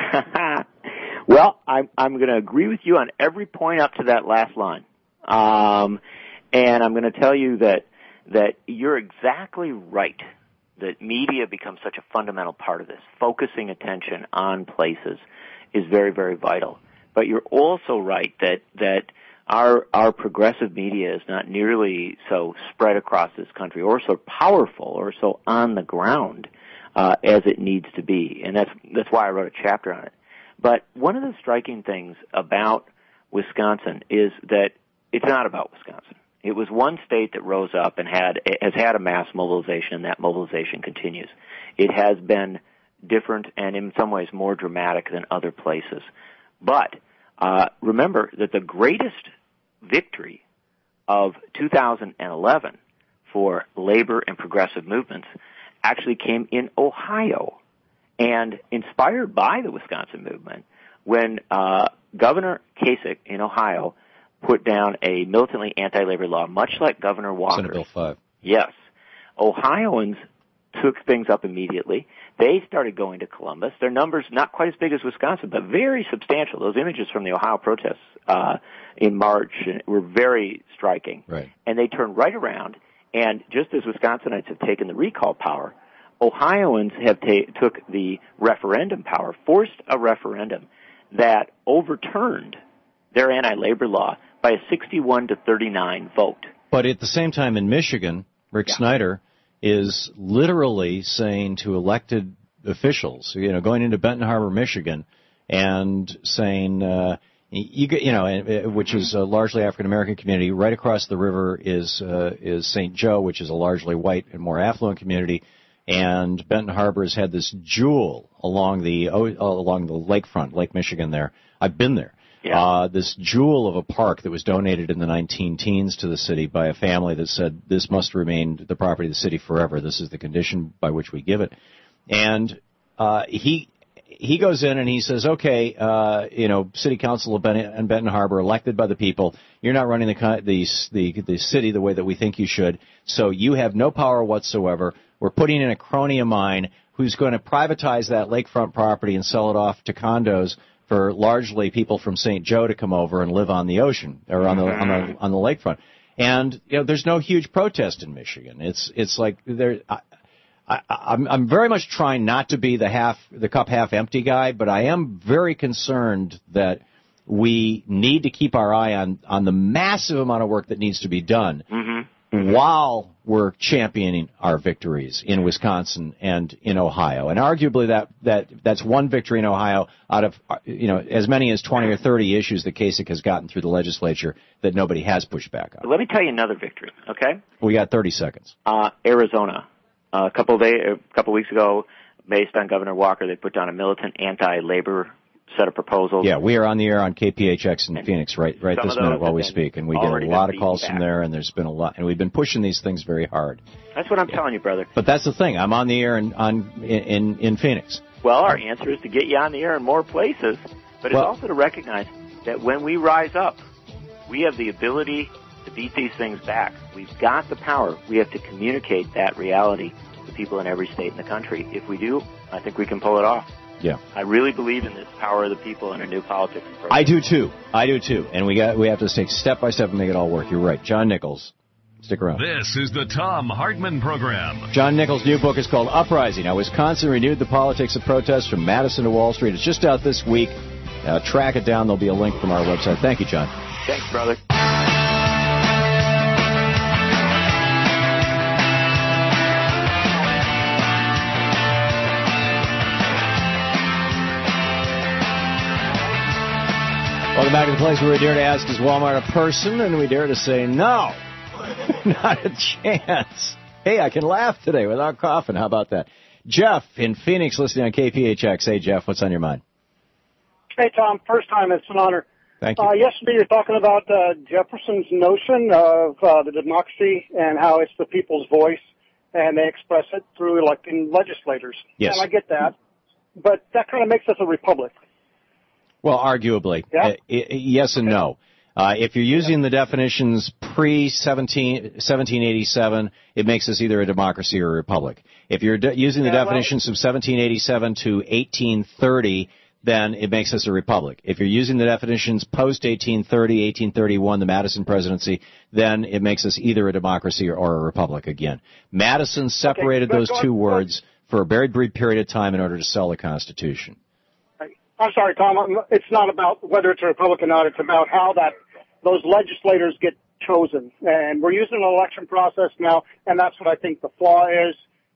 Well, I'm going to agree with you on every point up to that last line. And I'm going to tell you that you're exactly right, that media becomes such a fundamental part of this. Focusing attention on places is very, very vital. But you're also right that our progressive media is not nearly so spread across this country or so powerful or so on the ground as it needs to be. And that's why I wrote a chapter on it. But one of the striking things about Wisconsin is that it's not about Wisconsin. It was one state that rose up and has had a mass mobilization, and that mobilization continues. It has been different and in some ways more dramatic than other places. But remember that the greatest victory of 2011 for labor and progressive movements actually came in Ohio, and inspired by the Wisconsin movement, when Governor Kasich in Ohio put down a militantly anti-labor law, much like Governor Walker. Senate Bill 5. Yes. Ohioans took things up immediately. They started going to Columbus. Their numbers not quite as big as Wisconsin, but very substantial. Those images from the Ohio protests in March were very striking. Right. And they turned right around, and just as Wisconsinites have taken the recall power, Ohioans have took the referendum power, forced a referendum that overturned their anti-labor law by a 61-39 vote. But at the same time in Michigan, Rick Snyder is literally saying to elected officials, going into Benton Harbor, Michigan, and saying, which is a largely African-American community. Right across the river is St. Joe, which is a largely white and more affluent community. And Benton Harbor has had this jewel along the lakefront, Lake Michigan there. I've been there. Yeah. This jewel of a park that was donated in the 19-teens to the city by a family that said this must remain the property of the city forever. This is the condition by which we give it. And he goes in and he says, okay, City Council of Benton Harbor, elected by the people, you're not running the city the way that we think you should, so you have no power whatsoever. we're putting in a chromium mine who's going to privatize that lakefront property and sell it off to condos for largely people from St. Joe to come over and live on the ocean or on the lakefront. And there's no huge protest in Michigan. It's like there. I'm very much trying not to be the cup half empty guy, but I am very concerned that we need to keep our eye on the massive amount of work that needs to be done while we're championing our victories in Wisconsin and in Ohio. And arguably that's one victory in Ohio out of as many as 20 or 30 issues that Kasich has gotten through the legislature that nobody has pushed back on. Let me tell you another victory, okay? We got 30 seconds. Arizona. A couple weeks ago, based on Governor Walker, they put down a militant anti-labor set of proposals. Yeah, we are on the air on KPHX in Phoenix right this minute while we speak, and we get a lot of calls from there, and there's been a lot, and we've been pushing these things very hard. That's what I'm telling you, brother. But that's the thing. I'm on the air in Phoenix. Well, our answer is to get you on the air in more places, but it's also to recognize that when we rise up, we have the ability to beat these things back. We've got the power. We have to communicate that reality to people in every state in the country. If we do, I think we can pull it off. Yeah. I really believe in this power of the people and a new politics approach. I do too. And we have to take step by step and make it all work. You're right. John Nichols. Stick around. This is the Thom Hartmann Program. John Nichols' new book is called Uprising. How Wisconsin Renewed the Politics of Protest from Madison to Wall Street. It's just out this week. Track it down. There'll be a link from our website. Thank you, John. Thanks, brother. Welcome back to the place where we dare to ask, is Walmart a person? And we dare to say no. Not a chance. Hey, I can laugh today without coughing. How about that? Jeff in Phoenix listening on KPHX. Hey, Jeff, what's on your mind? Hey, Tom. First time. It's an honor. Thank you. Yesterday you were talking about Jefferson's notion of the democracy and how it's the people's voice, and they express it through electing legislators. Yes. And I get that. But that kind of makes us a republic. Well, arguably. Yeah? Yes and no. If you're using the definitions pre-1787, it makes us either a democracy or a republic. If you're using the definitions from 1787 to 1830, then it makes us a republic. If you're using the definitions post-1830, 1831, the Madison presidency, then it makes us either a democracy or a republic again. Madison separated those two words for a very brief period of time in order to sell the Constitution. I'm sorry, Tom. It's not about whether it's a republic or not. It's about how those legislators get chosen. And we're using an election process now, and that's what I think the flaw is.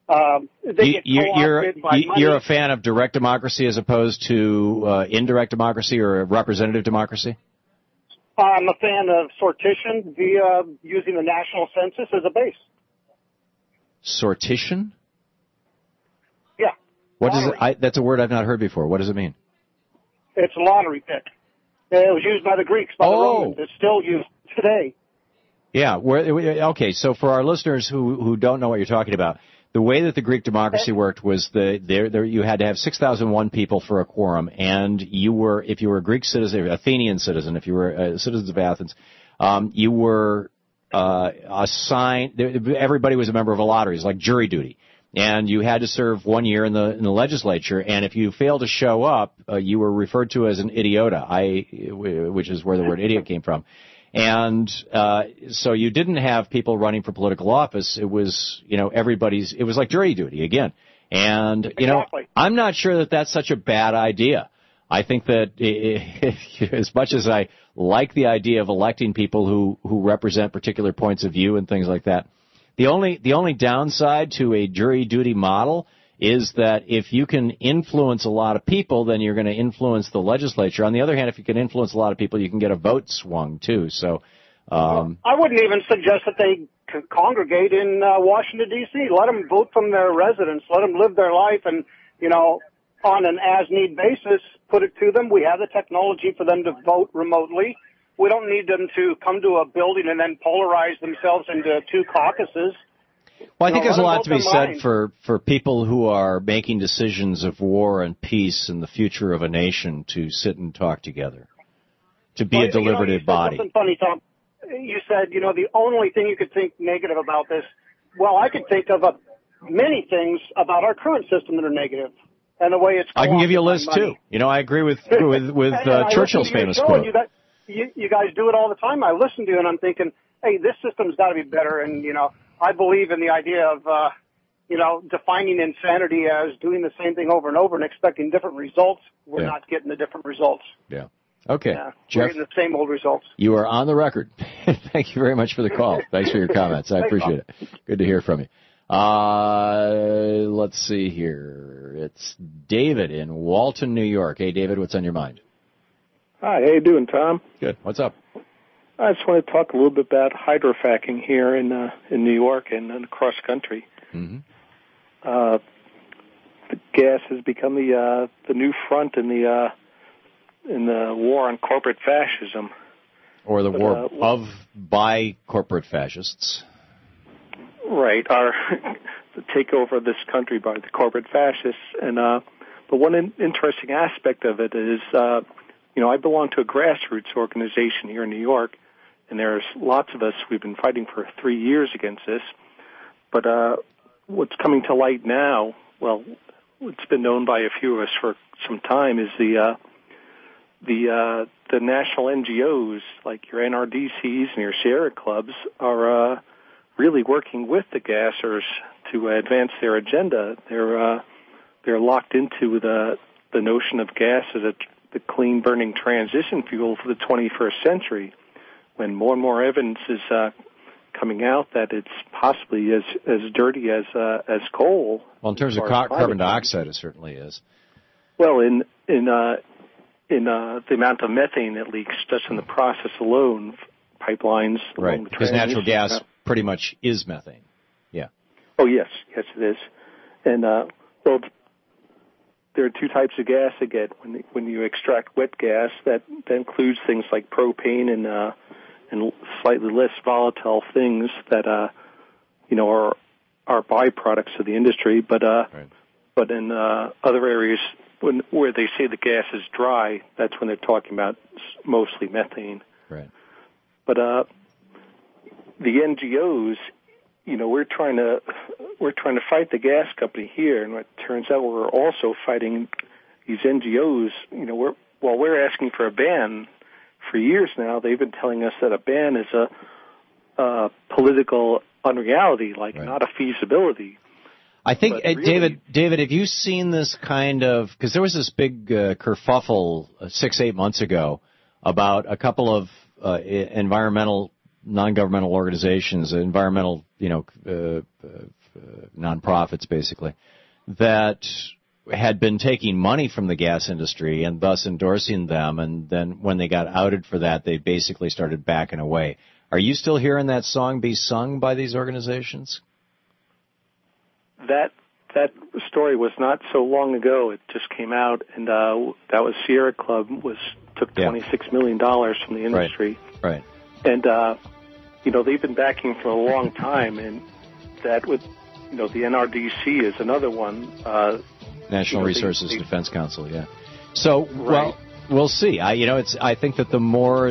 You're a fan of direct democracy as opposed to indirect democracy or representative democracy? I'm a fan of sortition via using the national census as a base. Sortition? Yeah. What does it? That's a word I've not heard before. What does it mean? It's a lottery pick. It was used by the Greeks, by the Romans. It's still used today. Yeah. Okay. So for our listeners who don't know what you're talking about, the way that the Greek democracy worked was you had to have 6,001 people for a quorum, and if you were a Greek citizen, Athenian citizen, if you were citizens of Athens, you were assigned. Everybody was a member of a lottery. It's like jury duty. And you had to serve 1 year in the legislature, and if you failed to show up, you were referred to as an idiota, which is where the word idiot came from. And so you didn't have people running for political office. It was, it was like jury duty again. And, I'm not sure that that's such a bad idea. I think that as much as I like the idea of electing people who represent particular points of view and things like that, the only downside to a jury duty model is that if you can influence a lot of people, then you're going to influence the legislature. On the other hand, if you can influence a lot of people, you can get a vote swung too. So, I wouldn't even suggest that they congregate in Washington D.C. Let them vote from their residence. Let them live their life, and on an as-need basis, put it to them. We have the technology for them to vote remotely. We don't need them to come to a building and then polarize themselves into two caucuses. Well, I think there's a lot to be said for people who are making decisions of war and peace and the future of a nation to sit and talk together, to be a deliberative body. Something funny, Tom. You said, the only thing you could think negative about this, well, I could think of a many things about our current system that are negative, and the way it's. I can give you a list too. You know, I agree with Churchill's famous quote. You guys do it all the time. I listen to you, and I'm thinking, hey, this system's got to be better. And I believe in the idea of defining insanity as doing the same thing over and over and expecting different results. We're not getting the different results. Yeah. Okay, We're Jeff, getting the same old results. you are on the record. Thank you very much for the call. Thanks for your comments. I appreciate it. Good to hear from you. Let's see here. It's David in Walton, New York. Hey, David, what's on your mind? Hi, how you doing, Tom? Good. What's up? I just want to talk a little bit about hydrofracking here in New York and across country. Mm-hmm. The gas has become the new front in the war on corporate fascism, or the war by corporate fascists. Right, the takeover of this country by the corporate fascists, and but one interesting aspect of it is, I belong to a grassroots organization here in New York, and there's lots of us. We've been fighting for 3 years against this, but what's coming to light now, well, it's been known by a few of us for some time, is the national NGOs like your NRDCs and your Sierra clubs are really working with the gassers to advance their agenda. They're locked into the notion of gas as the clean burning transition fuel for the 21st century, when more and more evidence is coming out that it's possibly as dirty as coal. Well, in terms of carbon dioxide, it certainly is. Well, in the amount of methane it leaks just in the process alone, pipelines. Right, because natural gas pretty much is methane. Yeah. Oh, yes, it is. And, there are two types of gas you get when you extract wet gas. That includes things like propane and slightly less volatile things that, are byproducts of the industry. But in other areas where they say the gas is dry, that's when they're talking about mostly methane. Right. But the NGOs, we're trying to fight the gas company here, and it turns out we're also fighting these NGOs. While we're asking for a ban for years now, they've been telling us that a ban is a political unreality, not a feasibility. I think, really, David, have you seen this kind of, because there was this big kerfuffle 6-8 months ago about a couple of environmental, non-governmental organizations, environmental, nonprofits basically, that had been taking money from the gas industry and thus endorsing them, and then when they got outed for that, they basically started backing away. Are you still hearing that song be sung by these organizations? That story was not so long ago. It just came out, and that was Sierra Club took $26 million from the industry. Right. And they've been backing for a long time, and that would, the NRDC is another one. National Resources Defense Council, yeah. So, right. Well, we'll see. I think that the more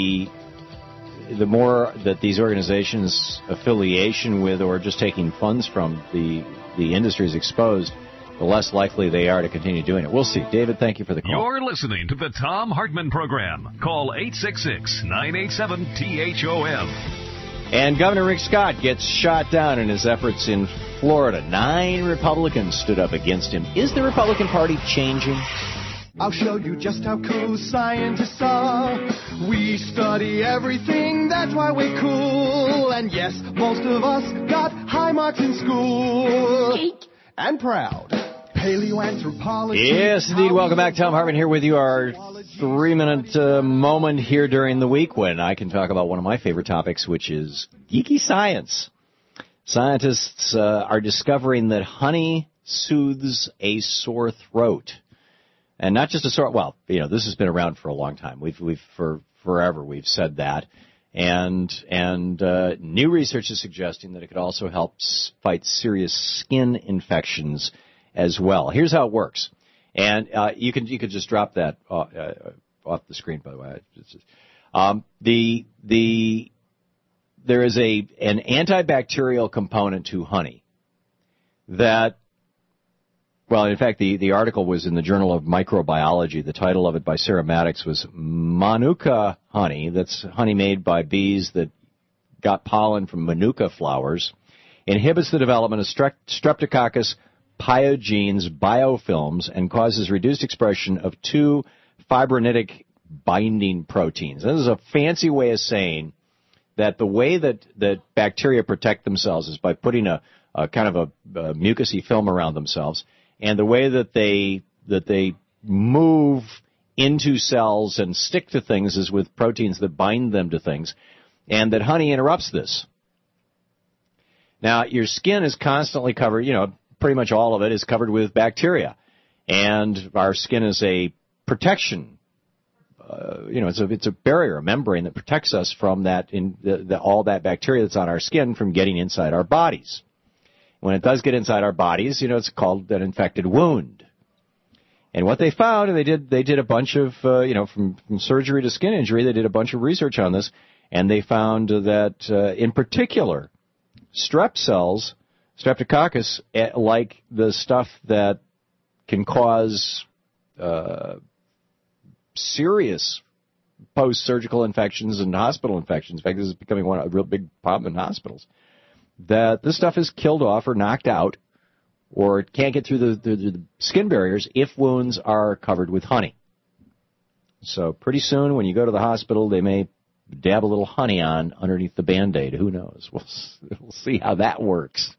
that these organizations' affiliation with or just taking funds from the industry is exposed, the less likely they are to continue doing it. We'll see. David, thank you for the call. You're listening to the Tom Hartman Program. Call 866-987-THOM. And Governor Rick Scott gets shot down in his efforts in Florida. 9 Republicans stood up against him. Is the Republican Party changing? I'll show you just how cool scientists are. We study everything, that's why we're cool. And yes, most of us got high marks in school. And proud. Paleoanthropology. Yes, indeed. Welcome back. Tom Hartman here with you. Our 3-minute moment here during the week when I can talk about one of my favorite topics, which is geeky science. Scientists are discovering that honey soothes a sore throat. And not just a sore, this has been around for a long time. We've for forever we've said that. And new research is suggesting that it could also help fight serious skin infections as well. Here's how it works. And you could just drop that off the screen, by the way. There is an antibacterial component to honey that, well, in fact, the article was in the Journal of Microbiology. The title of it by Sarah Maddox was Manuka Honey. That's honey made by bees that got pollen from Manuka flowers. Inhibits the development of Streptococcus pyogenes biofilms and causes reduced expression of two fibrinolytic binding proteins. This is a fancy way of saying that the way that bacteria protect themselves is by putting a kind of a mucousy film around themselves, and the way that they move into cells and stick to things is with proteins that bind them to things, and that honey interrupts this. Now, your skin is constantly covered, pretty much all of it is covered with bacteria, and our skin is a protection. It's a barrier, a membrane that protects us from that all that bacteria that's on our skin from getting inside our bodies. When it does get inside our bodies, it's called an infected wound. And what they found, and they did a bunch of, from surgery to skin injury, they did a bunch of research on this, and they found that in particular, strep cells, Streptococcus, like the stuff that can cause serious post-surgical infections and hospital infections. In fact, this is becoming a real big problem in hospitals. That this stuff is killed off or knocked out, or it can't get through the skin barriers if wounds are covered with honey. So pretty soon, when you go to the hospital, they may dab a little honey on underneath the Band-Aid. Who knows? We'll see how that works.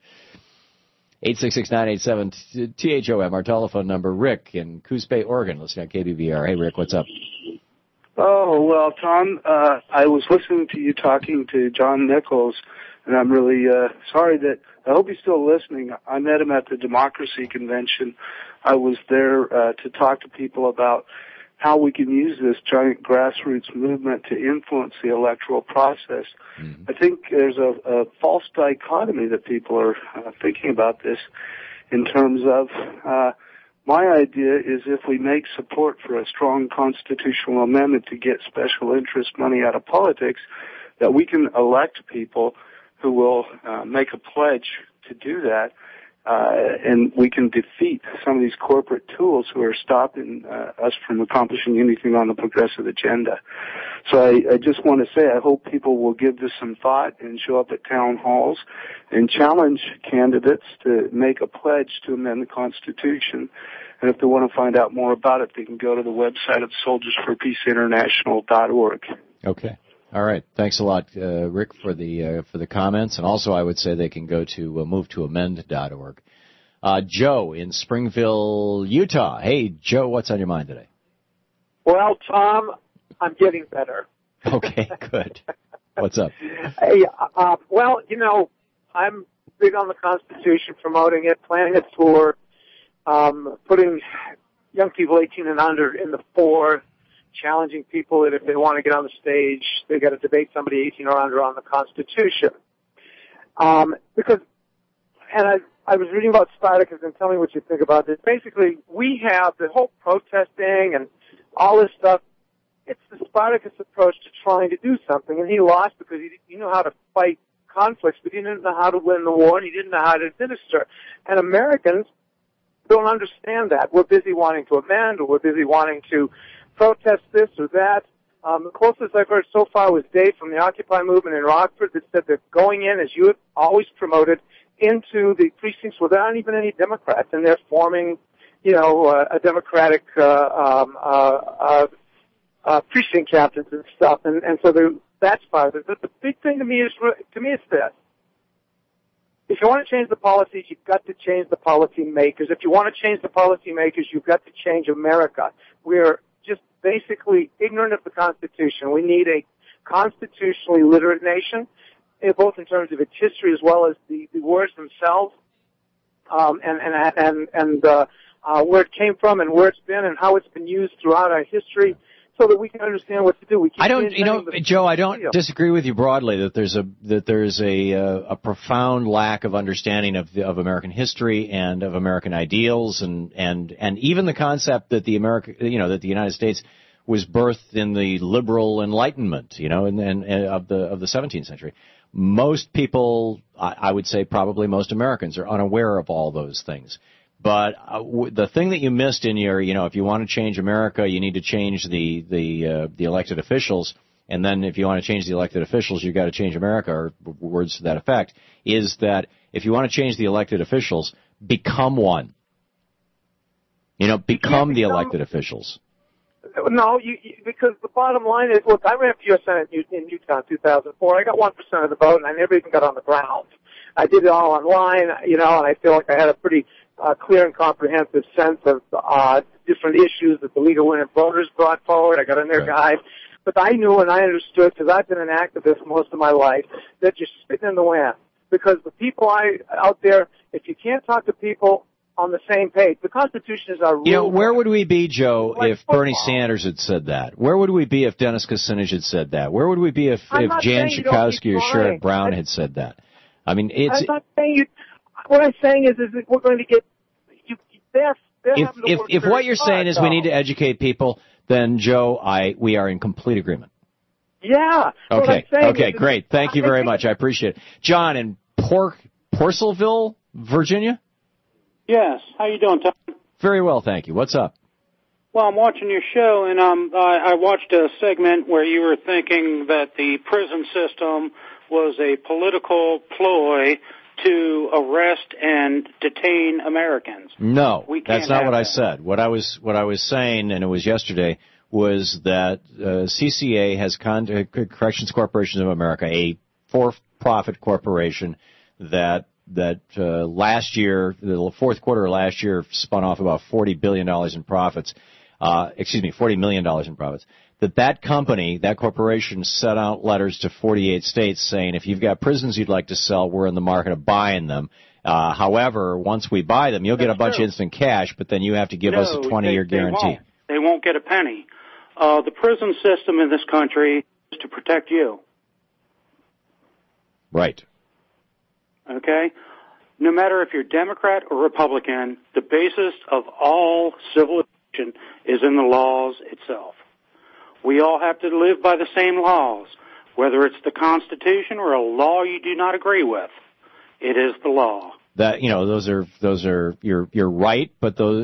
866-987-THOM, our telephone number. Rick in Coos Bay, Oregon, listening on KBVR. Hey, Rick, what's up? Oh, well, Tom, I was listening to you talking to John Nichols, and I'm really sorry that, I hope he's still listening. I met him at the Democracy Convention. I was there to talk to people about how we can use this giant grassroots movement to influence the electoral process. Mm-hmm. I think there's a false dichotomy that people are thinking about this in terms of my idea is if we make support for a strong constitutional amendment to get special interest money out of politics, that we can elect people who will make a pledge to do that, and we can defeat some of these corporate tools who are stopping us from accomplishing anything on the progressive agenda. So I just want to say I hope people will give this some thought and show up at town halls and challenge candidates to make a pledge to amend the Constitution. And if they want to find out more about it, they can go to the website of soldiersforpeaceinternational.org. Okay. All right. Thanks a lot, Rick, for the comments. And also I would say they can go to movetoamend.org. Joe in Springville, Utah. Hey, Joe, what's on your mind today? Well, Tom, I'm getting better. Okay, good. What's up? Hey, well, I'm big on the Constitution, promoting it, planning a tour, putting young people 18 and under in the fore, challenging people that if they want to get on the stage, they got to debate somebody 18 or under on the Constitution. I was reading about Spartacus, and tell me what you think about this. Basically, we have the whole protesting and all this stuff. It's the Spartacus approach to trying to do something, and he lost because he knew how to fight conflicts, but he didn't know how to win the war, and he didn't know how to administer. And Americans don't understand that. We're busy wanting to amend, or we're busy wanting to protest this or that. The closest I've heard so far was Dave from the Occupy movement in Rockford that said they're going in, as you have always promoted, into the precincts where there aren't even any Democrats, and they're forming, a Democratic precinct captains and stuff. And so that's part of it. But the big thing to me is this. If you want to change the policies, you've got to change the policy makers. If you want to change the policy makers, you've got to change America. We're just basically ignorant of the Constitution. We need a constitutionally literate nation, both in terms of its history as well as the words themselves, and where it came from and where it's been and how it's been used throughout our history, so that we can understand what to do. Joe, I don't disagree with you broadly that there's a profound lack of understanding of American history and of American ideals and even the concept that the United States was birthed in the liberal Enlightenment, and of the 17th century. most people, I would say probably most Americans, are unaware of all those things. But the thing that you missed in your, if you want to change America, you need to change the elected officials. And then if you want to change the elected officials, you've got to change America, or words to that effect, is that if you want to change the elected officials, become one. Become the elected officials. No, because the bottom line is, look, I ran for U.S. Senate in Utah in 2004. I got 1% of the vote, and I never even got on the ground. I did it all online, and I feel like I had a pretty clear and comprehensive sense of different issues that the League of Women Voters brought forward. I got in their guide. But I knew and I understood, because I've been an activist most of my life, that you're spitting in the wind. Because the people out there, if you can't talk to people on the same page, the Constitution is our rule. Where would we be, Joe, if Bernie Sanders had said that? Where would we be if Dennis Kucinich had said that? Where would we be if Jan Schakowsky or Sherrod Brown had said that? I mean, it's... I'm not saying you... What I'm saying is that we're going to get... If what you're saying is we need to educate people... Then, Joe, we are in complete agreement. Yeah. Okay, great. Thank you very much. I appreciate it. John in Purcellville, Virginia? Yes. How you doing, Tom? Very well, thank you. What's up? Well, I'm watching your show, and I watched a segment where you were thinking that the prison system was a political ploy to arrest and detain Americans. No, that's not what I said. What I was saying, and it was yesterday, was that CCA has Corrections Corporation of America, a for-profit corporation that last year, the fourth quarter of last year, spun off about $40 billion in profits. $40 million in profits. That company, that corporation, sent out letters to 48 states saying, if you've got prisons you'd like to sell, we're in the market of buying them. However, once we buy them, you'll get a bunch of instant cash, but then you have to give us a 20-year guarantee. They won't get a penny. The prison system in this country is to protect you. Right. Okay? No matter if you're Democrat or Republican, the basis of all civilization is in the laws itself. We all have to live by the same laws, whether it's the Constitution or a law you do not agree with. It is the law. That those are you're right, but those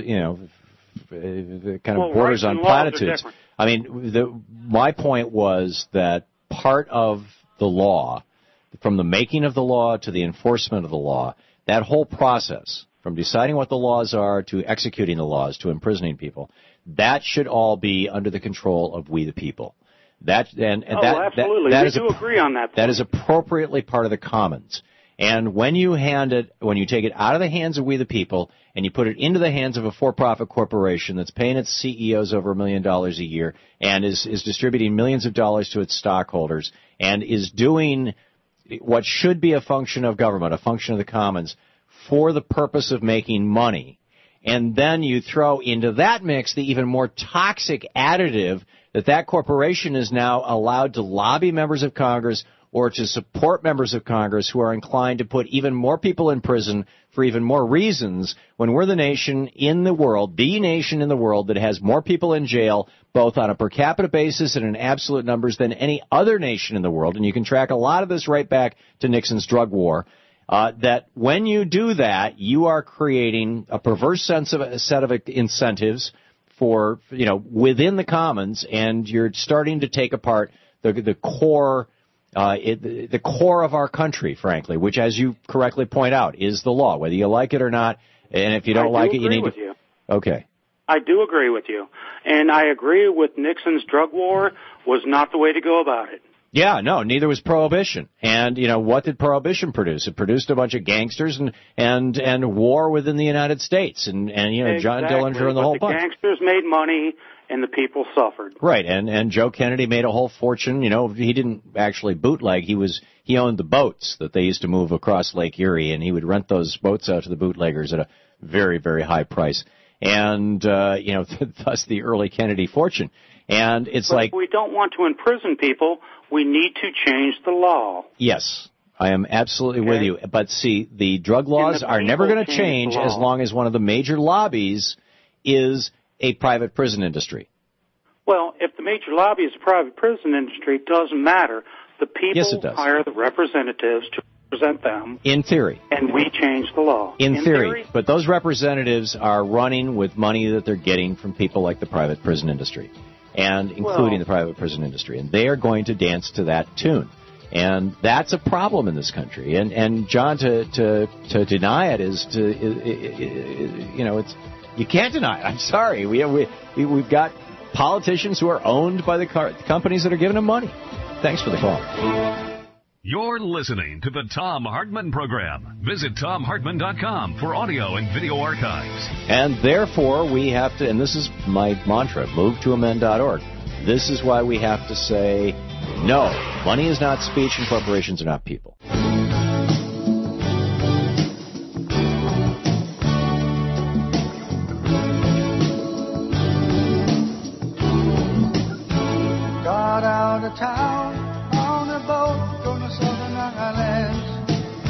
kind of borders on platitudes. I mean, my point was that part of the law, from the making of the law to the enforcement of the law, that whole process, from deciding what the laws are to executing the laws to imprisoning people, that should all be under the control of we the people. Absolutely. We do agree on that point. That is appropriately part of the commons. And when you take it out of the hands of we the people and you put it into the hands of a for-profit corporation that's paying its CEOs over $1 million a year and is distributing millions of dollars to its stockholders and is doing what should be a function of government, a function of the commons, for the purpose of making money, and then you throw into that mix the even more toxic additive that corporation is now allowed to lobby members of Congress or to support members of Congress who are inclined to put even more people in prison for even more reasons, when we're the nation in the world that has more people in jail, both on a per capita basis and in absolute numbers, than any other nation in the world. And you can track a lot of this right back to Nixon's drug war. That when you do that, you are creating a perverse set of incentives for, within the commons, and you're starting to take apart the core of our country, frankly, which, as you correctly point out, is the law, whether you like it or not. And if you don't like it, you need to. Okay. I do agree with you. And I agree with Nixon's drug war was not the way to go about it. Yeah, no, neither was Prohibition. And, what did Prohibition produce? It produced a bunch of gangsters and war within the United States. And exactly. John Dillinger and the whole bunch. The gangsters made money and the people suffered. Right, and Joe Kennedy made a whole fortune. He didn't actually bootleg. He owned the boats that they used to move across Lake Erie, and he would rent those boats out to the bootleggers at a very, very high price. And, thus the early Kennedy fortune. And it's but if we don't want to imprison people, we need to change the law. Yes, I am absolutely with you. But see, the drug laws are never going to change as long as one of the major lobbies is a private prison industry. Well, if the major lobby is a private prison industry, it doesn't matter. The people Yes, it does. hire the representatives to represent them. In theory. And we change the law. In theory. But those representatives are running with money that they're getting from people like the private prison industry, and including the private prison industry. And they are going to dance to that tune. And that's a problem in this country. And John, to deny it is it's, you can't deny it. I'm sorry. We've got politicians who are owned by the companies that are giving them money. Thanks for the call. You're listening to the Thom Hartmann Program. Visit ThomHartmann.com for audio and video archives. And therefore, we have to, and this is my mantra, MoveToAmend.org. This is why we have to say, no, money is not speech and corporations are not people. Got out of town on a boat, going to Southern Islands,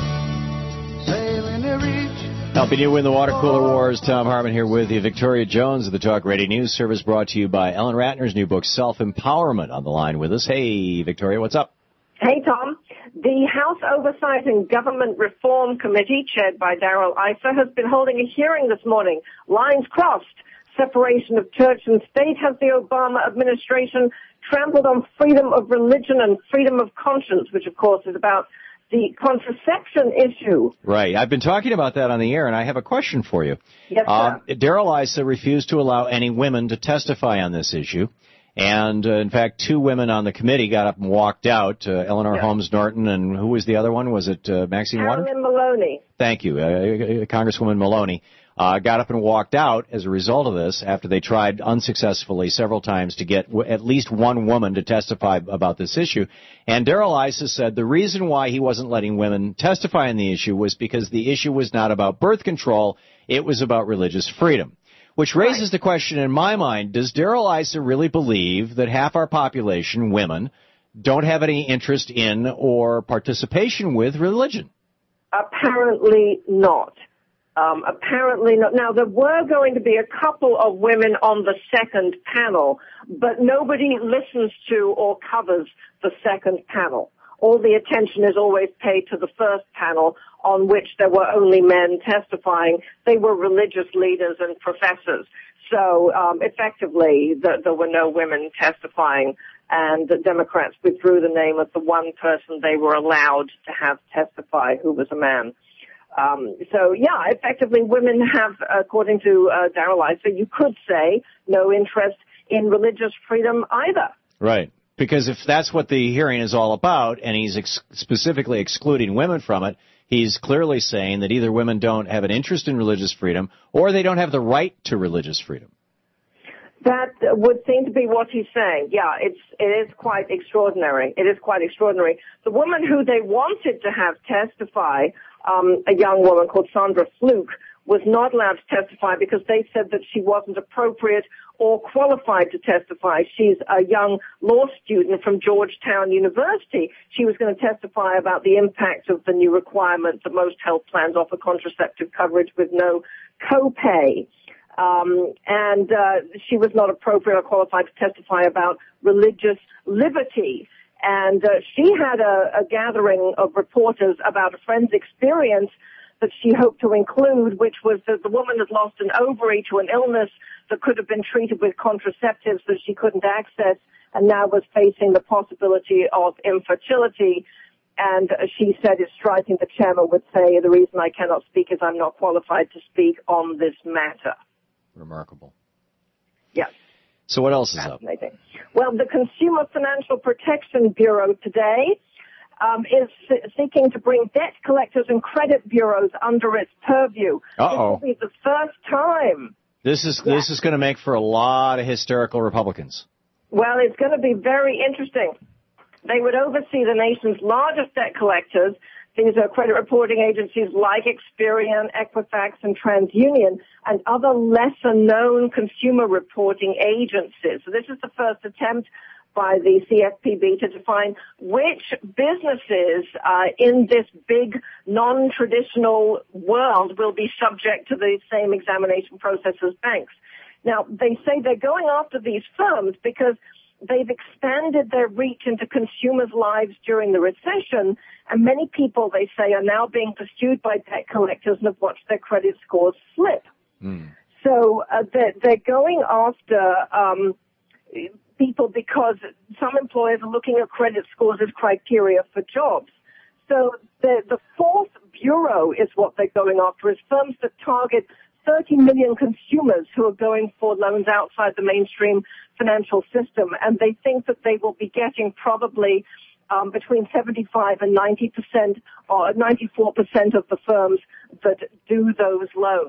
sailing the reach. Helping you win the water cooler wars, Thom Hartmann here with you. Victoria Jones of the Talk Radio News Service, brought to you by Ellen Ratner's new book, Self-Empowerment, on the line with us. Hey, Victoria, what's up? Hey, Tom. The House Oversight and Government Reform Committee, chaired by Darrell Issa, has been holding a hearing this morning. Lines crossed. Separation of church and state. Has the Obama administration trampled on freedom of religion and freedom of conscience, which, of course, is about the contraception issue? Right. I've been talking about that on the air, and I have a question for you. Yes, sir. Darrell Issa refused to allow any women to testify on this issue. And, in fact, 2 women on the committee got up and walked out, Eleanor Holmes Norton, and who was the other one? Was it Maxine Waters? Carolyn Maloney. Thank you. Congresswoman Maloney got up and walked out as a result of this after they tried unsuccessfully several times to get at least one woman to testify about this issue. And Darrell Issa said the reason why he wasn't letting women testify on the issue was because the issue was not about birth control, it was about religious freedom. Which raises the question in my mind, does Darrell Issa really believe that half our population, women, don't have any interest in or participation with religion? Apparently not. Apparently not. Now, there were going to be a couple of women on the second panel, but nobody listens to or covers the second panel. All the attention is always paid to the first panel, on which there were only men testifying. They were religious leaders and professors. So, effectively, there were no women testifying, and the Democrats withdrew the name of the one person they were allowed to have testify, who was a man. Effectively, women have, according to Darrell Issa, you could say, no interest in religious freedom either. Right. Because if that's what the hearing is all about, and he's specifically excluding women from it, he's clearly saying that either women don't have an interest in religious freedom or they don't have the right to religious freedom. That would seem to be what he's saying. Yeah, it is quite extraordinary. It is quite extraordinary. The woman who they wanted to have testify, a young woman called Sandra Fluke, was not allowed to testify because they said that she wasn't appropriate or qualified to testify. She's a young law student from Georgetown University. She was going to testify about the impact of the new requirement that most health plans offer contraceptive coverage with no copay. She was not appropriate or qualified to testify about religious liberty. And she had a gathering of reporters about a friend's experience that she hoped to include, which was that the woman had lost an ovary to an illness that could have been treated with contraceptives that she couldn't access, and now was facing the possibility of infertility. And she said it's striking the chairman would say, the reason I cannot speak is I'm not qualified to speak on this matter. Remarkable. Yes. So what else is up? Well, the Consumer Financial Protection Bureau today is seeking to bring debt collectors and credit bureaus under its purview. Uh-oh. This will be the first time. This is going to make for a lot of hysterical Republicans. Well, it's going to be very interesting. They would oversee the nation's largest debt collectors. These are credit reporting agencies like Experian, Equifax, and TransUnion, and other lesser-known consumer reporting agencies. So this is the first attempt by the CFPB to define which businesses in this big, non-traditional world will be subject to the same examination process as banks. Now, they say they're going after these firms because they've expanded their reach into consumers' lives during the recession, and many people, they say, are now being pursued by debt collectors and have watched their credit scores slip. So they're going after people because some employers are looking at credit scores as criteria for jobs. So the fourth bureau is what they're going after, is firms that target 30 million consumers who are going for loans outside the mainstream financial system, and they think that they will be getting probably between 75 and 90% or 94% of the firms that do those loans.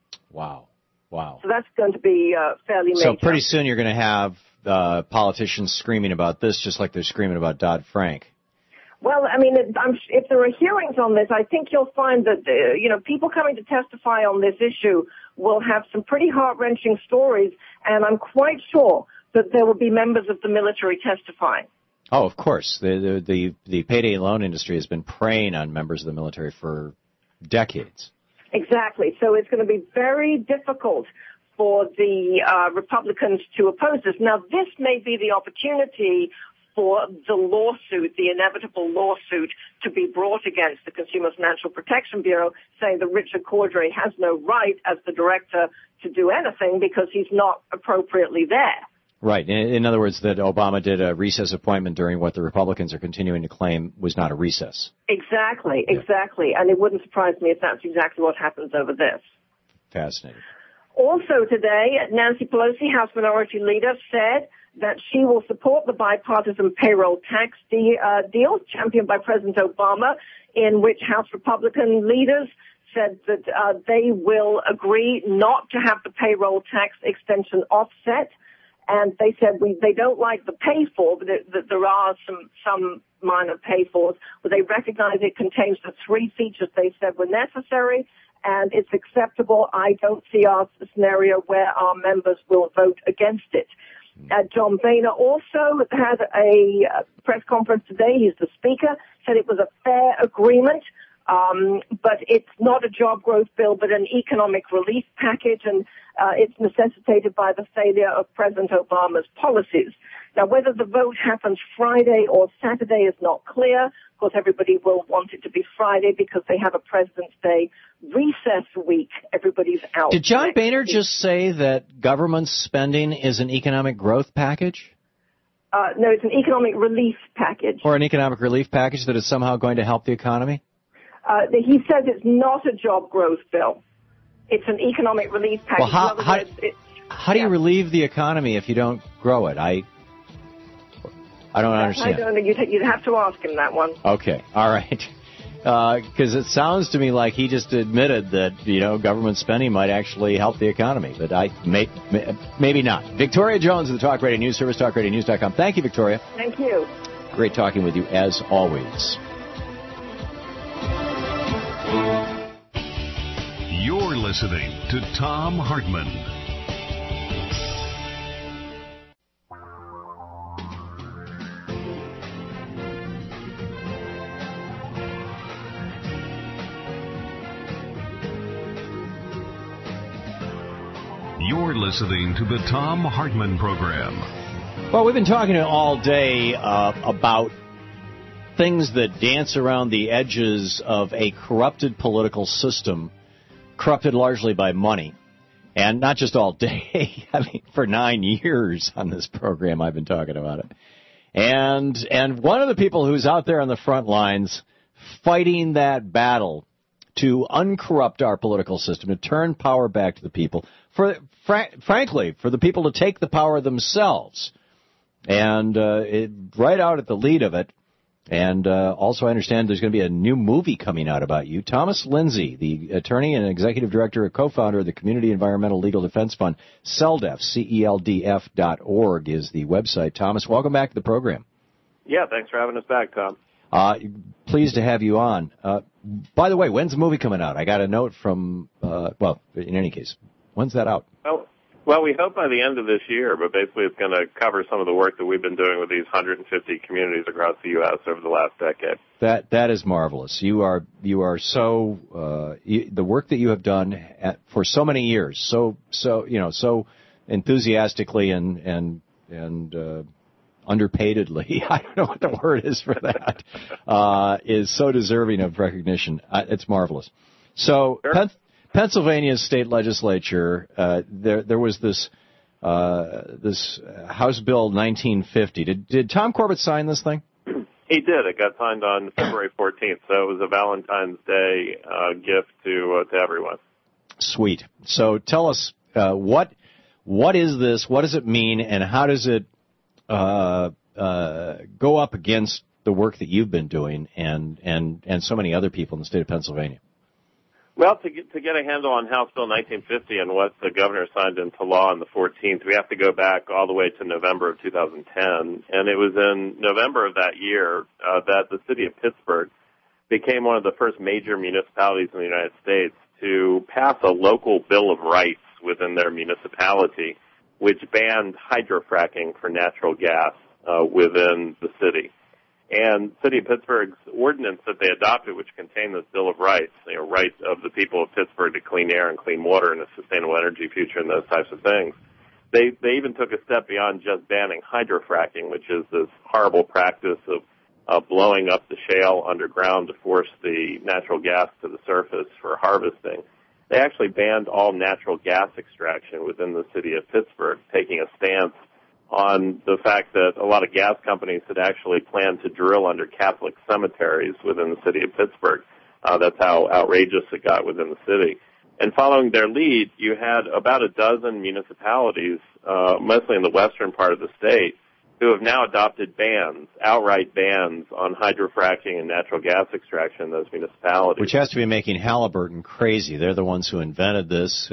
Wow. So that's going to be fairly major. So pretty soon you're going to have politicians screaming about this just like they're screaming about Dodd-Frank. Well, I mean, if there are hearings on this, I think you'll find that, people coming to testify on this issue will have some pretty heart-wrenching stories, and I'm quite sure that there will be members of the military testifying. Oh, of course. The payday loan industry has been preying on members of the military for decades. Exactly. So it's going to be very difficult for the Republicans to oppose this. Now, this may be the opportunity for the lawsuit, the inevitable lawsuit, to be brought against the Consumer Financial Protection Bureau, saying that Richard Cordray has no right as the director to do anything because he's not appropriately there. Right. In other words, that Obama did a recess appointment during what the Republicans are continuing to claim was not a recess. Exactly. And it wouldn't surprise me if that's exactly what happens over this. Fascinating. Also today, Nancy Pelosi, House Minority Leader, said that she will support the bipartisan payroll tax deal championed by President Obama, in which House Republican leaders said that they will agree not to have the payroll tax extension offset. And they said they don't like the pay for, but that there are some minor pay fors, but they recognize it contains the three features they said were necessary, and it's acceptable. I don't see a scenario where our members will vote against it. John Boehner also had a press conference today. He's the speaker, said it was a fair agreement, but it's not a job growth bill, but an economic relief package, and it's necessitated by the failure of President Obama's policies. Now, whether the vote happens Friday or Saturday is not clear. Of course, everybody will want it to be Friday because they have a President's Day recess week. Everybody's out. Did John Boehner just say that government spending is an economic growth package? No, it's an economic relief package. Or an economic relief package that is somehow going to help the economy? He says it's not a job growth bill. It's an economic relief package. Well, how do you relieve the economy if you don't grow it? I don't understand. I don't know. You'd have to ask him that one. Okay. All right. Because it sounds to me like he just admitted that, government spending might actually help the economy. But maybe not. Victoria Jones of the Talk Radio News Service, talkradionews.com. Thank you, Victoria. Thank you. Great talking with you, as always. You're listening to Thom Hartmann. You're listening to the Thom Hartmann Program. Well, we've been talking all day about things that dance around the edges of a corrupted political system, corrupted largely by money. And not just all day. I mean, for 9 years on this program, I've been talking about it. And one of the people who's out there on the front lines fighting that battle to uncorrupt our political system, to turn power back to the people, frankly, for the people to take the power themselves. And right out at the lead of it, and also I understand there's going to be a new movie coming out about you. Thomas Lindsay, the attorney and executive director and co-founder of the Community Environmental Legal Defense Fund, CELDF, CELDF.org is the website. Thomas, welcome back to the program. Yeah, thanks for having us back, Tom. Pleased to have you on. By the way, when's the movie coming out? I got a note from, in any case, when's that out? Well, we hope by the end of this year, but basically it's going to cover some of the work that we've been doing with these 150 communities across the U.S. over the last decade. That is marvelous. You are so the work that you have done for so many years, so enthusiastically and underpaidedly, I don't know what the word is for that, is so deserving of recognition. It's marvelous. So Pennsylvania state legislature, there was this House Bill 1950. Did Tom Corbett sign this thing? He did. It got signed on February 14th, so it was a Valentine's Day gift to everyone. Sweet. So tell us what is this? What does it mean, and how does it go up against the work that you've been doing and so many other people in the state of Pennsylvania? Well, to get a handle on House Bill 1950 and what the governor signed into law on the 14th, we have to go back all the way to November of 2010. And it was in November of that year that the city of Pittsburgh became one of the first major municipalities in the United States to pass a local Bill of Rights within their municipality, which banned hydrofracking for natural gas within the city. And City of Pittsburgh's ordinance that they adopted, which contained this Bill of Rights, rights of the people of Pittsburgh to clean air and clean water and a sustainable energy future and those types of things. They even took a step beyond just banning hydrofracking, which is this horrible practice of blowing up the shale underground to force the natural gas to the surface for harvesting. They actually banned all natural gas extraction within the city of Pittsburgh, taking a stance on the fact that a lot of gas companies had actually planned to drill under Catholic cemeteries within the city of Pittsburgh. That's how outrageous it got within the city. And following their lead, you had about a dozen municipalities, mostly in the western part of the state, who have now adopted bans, outright bans on hydrofracking and natural gas extraction in those municipalities. Which has to be making Halliburton crazy. They're the ones who invented this,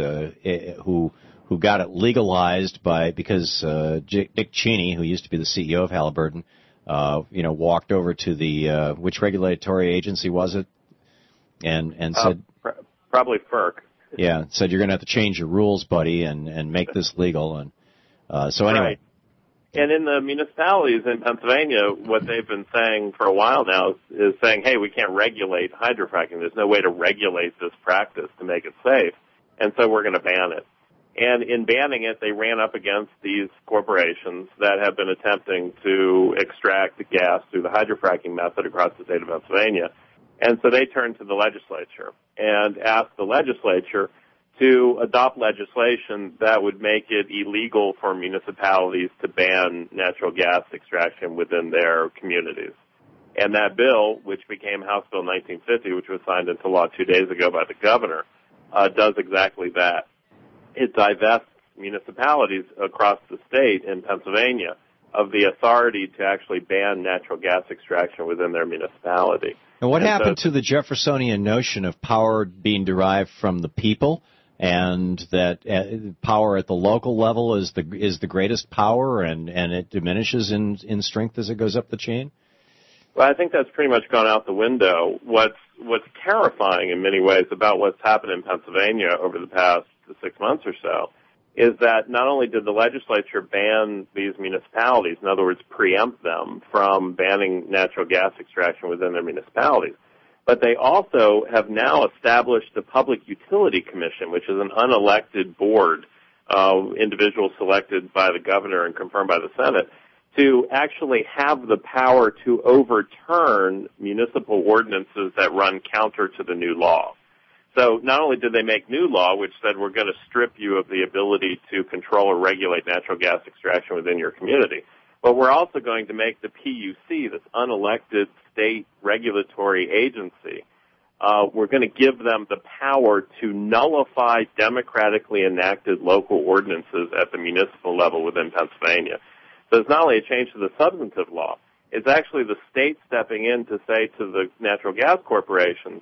who got it legalized because Dick Cheney, who used to be the CEO of Halliburton, walked over to the which regulatory agency was it, and said probably FERC. Yeah, said you're going to have to change your rules, buddy, and make this legal. And so anyway. Right. And in the municipalities in Pennsylvania, what they've been saying for a while now is saying, hey, we can't regulate hydrofracking. There's no way to regulate this practice to make it safe, and so we're going to ban it. And in banning it, they ran up against these corporations that have been attempting to extract the gas through the hydrofracking method across the state of Pennsylvania. And so they turned to the legislature and asked the legislature to adopt legislation that would make it illegal for municipalities to ban natural gas extraction within their communities. And that bill, which became House Bill 1950, which was signed into law 2 days ago by the governor, does exactly that. It divests municipalities across the state in Pennsylvania of the authority to actually ban natural gas extraction within their municipality. And what happened to the Jeffersonian notion of power being derived from the people, and that power at the local level is the greatest power, and it diminishes in strength as it goes up the chain? Well, I think that's pretty much gone out the window. What's terrifying in many ways about what's happened in Pennsylvania over the past 6 months or so is that not only did the legislature ban these municipalities, in other words, preempt them from banning natural gas extraction within their municipalities, but they also have now established the Public Utility Commission, which is an unelected board of individuals selected by the governor and confirmed by the Senate, to actually have the power to overturn municipal ordinances that run counter to the new law. So not only did they make new law, which said we're going to strip you of the ability to control or regulate natural gas extraction within your community, but we're also going to make the PUC, this unelected state regulatory agency, we're going to give them the power to nullify democratically enacted local ordinances at the municipal level within Pennsylvania. So it's not only a change to the substantive law, it's actually the state stepping in to say to the natural gas corporations,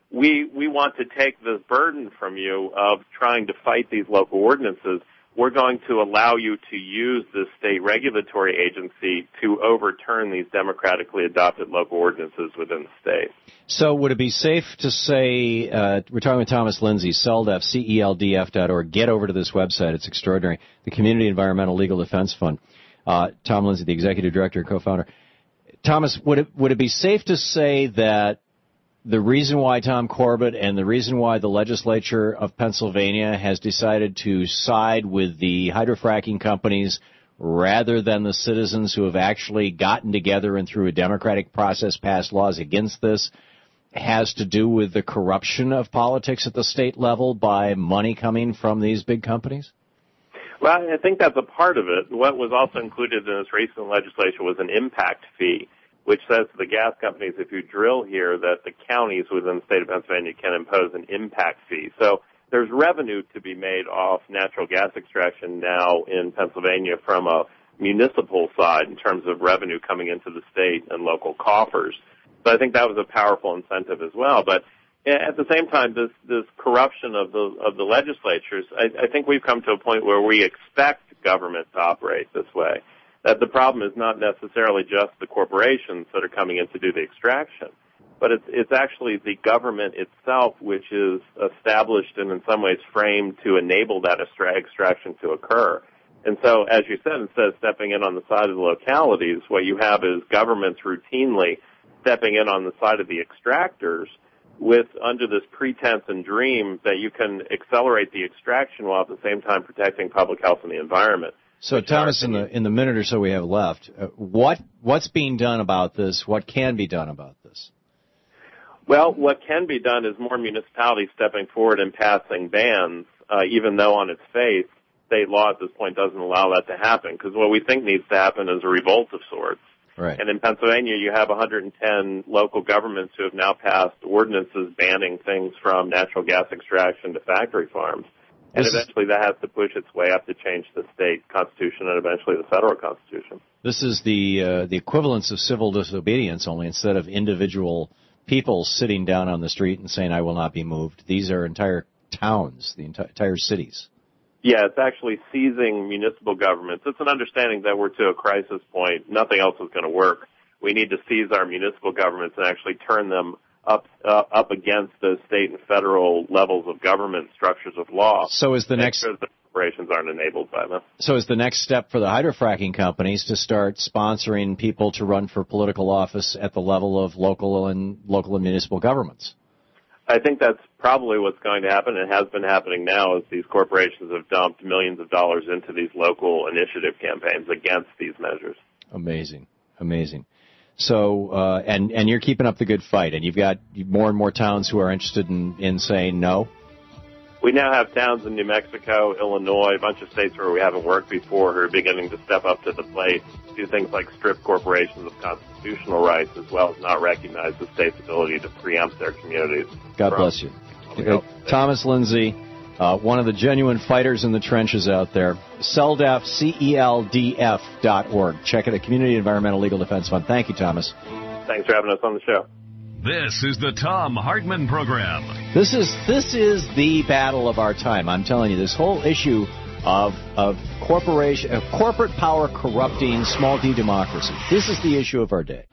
we want to take this burden from you of trying to fight these local ordinances. We're going to allow you to use this state regulatory agency to overturn these democratically adopted local ordinances within the state. So would it be safe to say, we're talking with Thomas Lindsay, CELDF, CELDF.org. Get over to this website. It's extraordinary. The Community Environmental Legal Defense Fund. Tom Lindsay, the executive director and co-founder. Thomas, would it be safe to say that the reason why Tom Corbett and the reason why the legislature of Pennsylvania has decided to side with the hydrofracking companies rather than the citizens who have actually gotten together and through a democratic process passed laws against this, has to do with the corruption of politics at the state level by money coming from these big companies? Well, I think that's a part of it. What was also included in this recent legislation was an impact fee, which says to the gas companies, if you drill here, that the counties within the state of Pennsylvania can impose an impact fee. So there's revenue to be made off natural gas extraction now in Pennsylvania from a municipal side in terms of revenue coming into the state and local coffers. So I think that was a powerful incentive as well. But at the same time, this corruption of the legislatures, I think we've come to a point where we expect government to operate this way. That the problem is not necessarily just the corporations that are coming in to do the extraction, but it's actually the government itself which is established and in some ways framed to enable that extraction to occur. And so, as you said, instead of stepping in on the side of the localities, what you have is governments routinely stepping in on the side of the extractors with under this pretense and dream that you can accelerate the extraction while at the same time protecting public health and the environment. So, Thomas, in the minute or so we have left, what's being done about this? What can be done about this? Well, what can be done is more municipalities stepping forward and passing bans, even though on its face, state law at this point doesn't allow that to happen, because what we think needs to happen is a revolt of sorts. Right. And in Pennsylvania, you have 110 local governments who have now passed ordinances banning things from natural gas extraction to factory farms. And eventually that has to push its way up to change the state constitution and eventually the federal constitution. This is the equivalence of civil disobedience, only instead of individual people sitting down on the street and saying, I will not be moved. These are entire towns, the entire cities. Yeah, it's actually seizing municipal governments. It's an understanding that we're to a crisis point. Nothing else is going to work. We need to seize our municipal governments and actually turn them up against the state and federal levels of government structures of law. So is the next... Sure that corporations aren't enabled by them. So is the next step for the hydrofracking companies to start sponsoring people to run for political office at the level of local and municipal governments? I think that's probably what's going to happen. It has been happening now as these corporations have dumped millions of dollars into these local initiative campaigns against these measures. Amazing. So, and you're keeping up the good fight, and you've got more and more towns who are interested in saying no? We now have towns in New Mexico, Illinois, a bunch of states where we haven't worked before who are beginning to step up to the plate, do things like strip corporations of constitutional rights as well as not recognize the state's ability to preempt their communities. God bless you. Thomas Lindsay, one of the genuine fighters in the trenches out there. CELDF, CELDF.org. Check it at Community Environmental Legal Defense Fund. Thank you, Thomas. Thanks for having us on the show. This is the Tom Hartman Program. This is the battle of our time. I'm telling you, this whole issue of corporate power corrupting small d democracy. This is the issue of our day.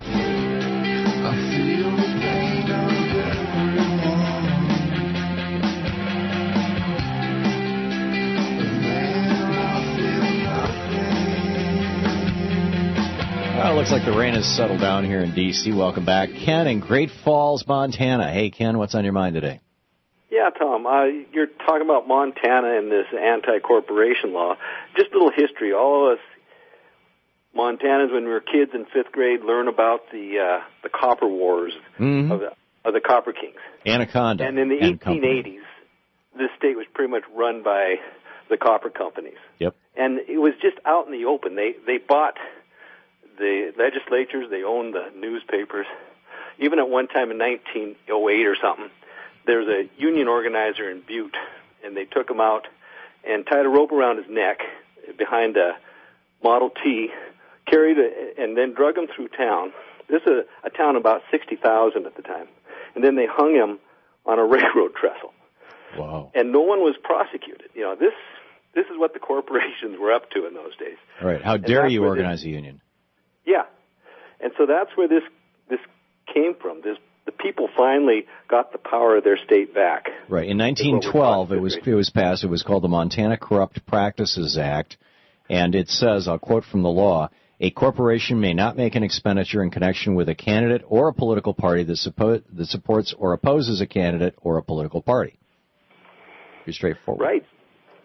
Well, it looks like the rain has settled down here in D.C. Welcome back. Ken in Great Falls, Montana. Hey, Ken, what's on your mind today? Yeah, Tom, you're talking about Montana and this anti-corporation law. Just a little history. All of us Montanans, when we were kids in 5th grade, learn about the copper wars of the Copper Kings. Anaconda. And in the 1880s, this state was pretty much run by the copper companies. Yep. And it was just out in the open. They bought the legislatures, they owned the newspapers. Even at one time in 1908 or something, there was a union organizer in Butte, and they took him out and tied a rope around his neck behind a Model T, carried it, and then drug him through town. This is a town about 60,000 at the time. And then they hung him on a railroad trestle. Wow. And no one was prosecuted. You know, this is what the corporations were up to in those days. All right. How dare you organize a union? Yeah. And so that's where this came from. The people finally got the power of their state back. Right. In 1912, it was passed. It was called the Montana Corrupt Practices Act, and it says, I'll quote from the law, a corporation may not make an expenditure in connection with a candidate or a political party that supports or opposes a candidate or a political party. Pretty straightforward. Right.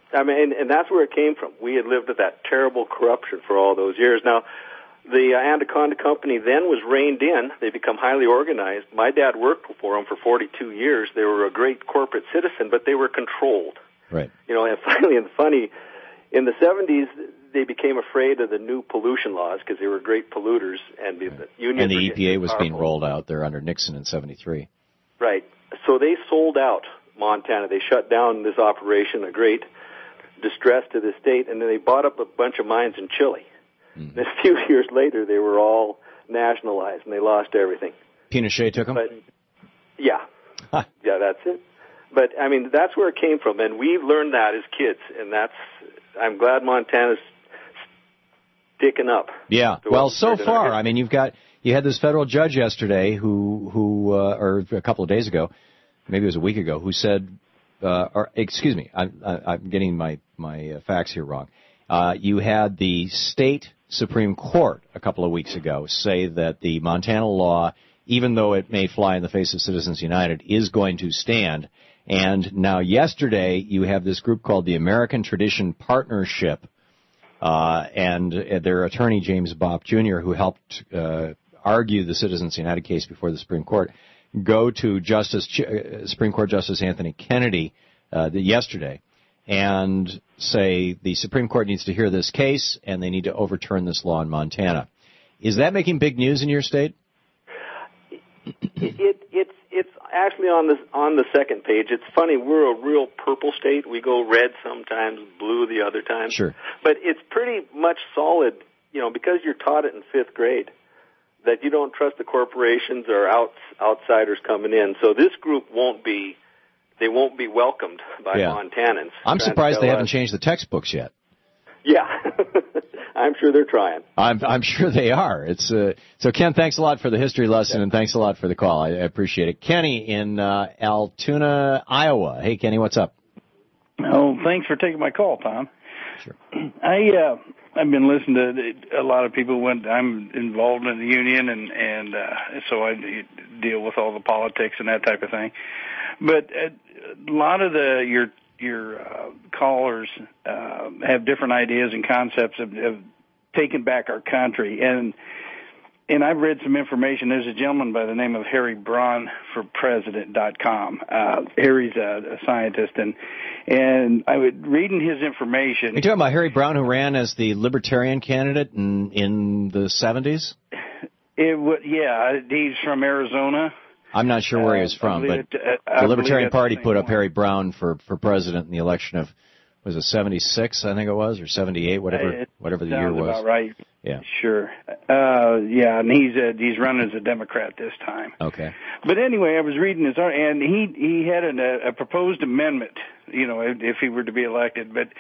I mean, and that's where it came from. We had lived with that terrible corruption for all those years. Now, the Anaconda Company then was reined in. They become highly organized. My dad worked for them for 42 years. They were a great corporate citizen, but they were controlled. Right. You know, and finally, in the 70s, they became afraid of the new pollution laws because they were great polluters, and the unions. And the EPA was being rolled out there under Nixon in '73. Right. So they sold out Montana. They shut down this operation, a great distress to the state, and then they bought up a bunch of mines in Chile. Mm-hmm. And a few years later, they were all nationalized, and they lost everything. Pinochet took them? But, yeah. Yeah, that's it. But, I mean, that's where it came from, and we learned that as kids, and I'm glad Montana's sticking up. Yeah. Well, so far, I mean, you had this federal judge yesterday or a couple of days ago, maybe it was a week ago, who said, excuse me, I'm getting my facts here wrong. You had the state Supreme Court a couple of weeks ago say that the Montana law, even though it may fly in the face of Citizens United, is going to stand. And now yesterday, you have this group called the American Tradition Partnership, and their attorney, James Bopp Jr., who helped argue the Citizens United case before the Supreme Court, go to Supreme Court Justice Anthony Kennedy yesterday and say the Supreme Court needs to hear this case and they need to overturn this law in Montana. Is that making big news in your state? It's actually on the second page. It's funny, we're a real purple state. We go red sometimes, blue the other time. Sure. But it's pretty much solid, you know, because you're taught it in 5th grade, that you don't trust the corporations or outsiders coming in. So this group won't be welcomed by Montanans. I'm surprised they haven't changed the textbooks yet. Yeah. I'm sure they're trying. I'm sure they are. So Ken, thanks a lot for the history lesson, and thanks a lot for the call. I appreciate it. Kenny in Altoona, Iowa. Hey, Kenny, what's up? Oh, thanks for taking my call, Tom. Sure. I've been listening to a lot of people when I'm involved in the union, and so I deal with all the politics and that type of thing. But a lot of your callers have different ideas and concepts of taking back our country, and I've read some information. There's a gentleman by the name of Harry Braun for President.com. Harry's a scientist, and I was reading his information. Are you talking about Harry Brown, who ran as the Libertarian candidate in the 70s? Yeah, he's from Arizona. I'm not sure where he was from, but the Libertarian Party put up Harry Brown for president in the election of, was it 76, I think it was, or 78, whatever the year was. About right. Yeah. Sure. And he's running as a Democrat this time. Okay. But anyway, I was reading his art, and he had a proposed amendment, you know, if he were to be elected, but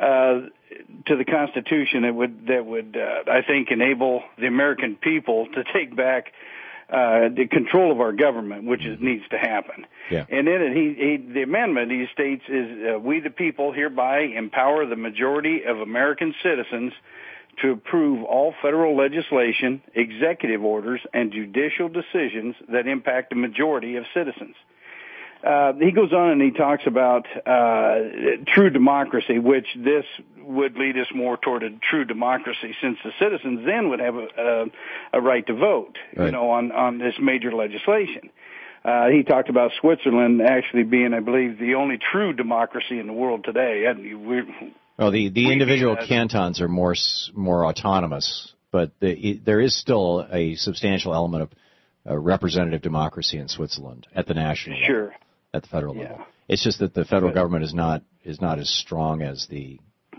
to the Constitution that would I think enable the American people to take back the control of our government, which needs to happen. Yeah. And in it, the amendment, he states, is we the people hereby empower the majority of American citizens to approve all federal legislation, executive orders, and judicial decisions that impact the majority of citizens. He goes on and he talks about true democracy, which this would lead us more toward a true democracy, since the citizens then would have a right to vote, right, you know, on this major legislation. He talked about Switzerland actually being, I believe, the only true democracy in the world today. Well, the individual cantons are more autonomous, but there is still a substantial element of representative democracy in Switzerland at the national level, at the federal level. It's just that the federal government is not as strong as the.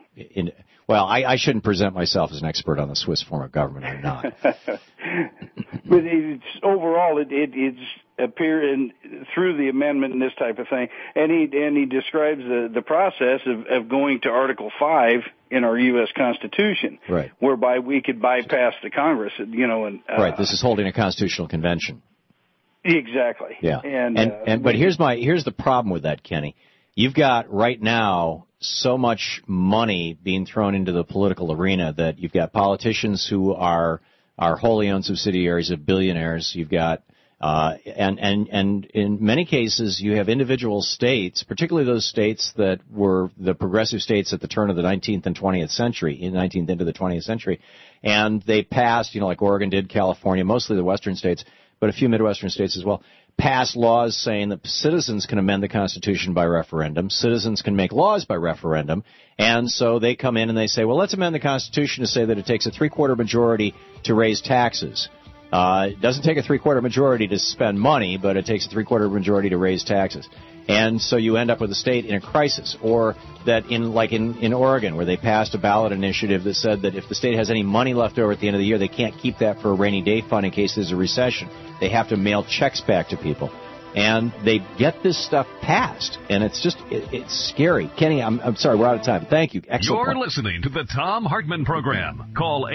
I shouldn't present myself as an expert on the Swiss form of government. I'm not. But overall, it's appearing through the amendment and this type of thing, and he describes the process of going to Article 5 in our U.S. Constitution, right, whereby we could bypass the Congress, you know, and right. This is holding a constitutional convention. Exactly. Yeah. But here's the problem with that, Kenny. You've got right now so much money being thrown into the political arena that you've got politicians who are wholly owned subsidiaries of billionaires. You've got And in many cases, you have individual states, particularly those states that were the progressive states at the turn of the 19th and 20th century, in 19th into the 20th century, and they passed, like Oregon did, California, mostly the western states, but a few Midwestern states as well, passed laws saying that citizens can amend the Constitution by referendum, citizens can make laws by referendum, and so they come in and they say, well, let's amend the Constitution to say that it takes a three-quarter majority to raise taxes. It doesn't take a three-quarter majority to spend money, but it takes a three-quarter majority to raise taxes. And so you end up with a state in a crisis. Or that in Oregon, where they passed a ballot initiative that said that if the state has any money left over at the end of the year, they can't keep that for a rainy day fund in case there's a recession. They have to mail checks back to people. And they get this stuff passed, and it's scary. Kenny, I'm sorry, we're out of time. Thank you. Excellent You're point. listening to the Tom Hartman Program. Call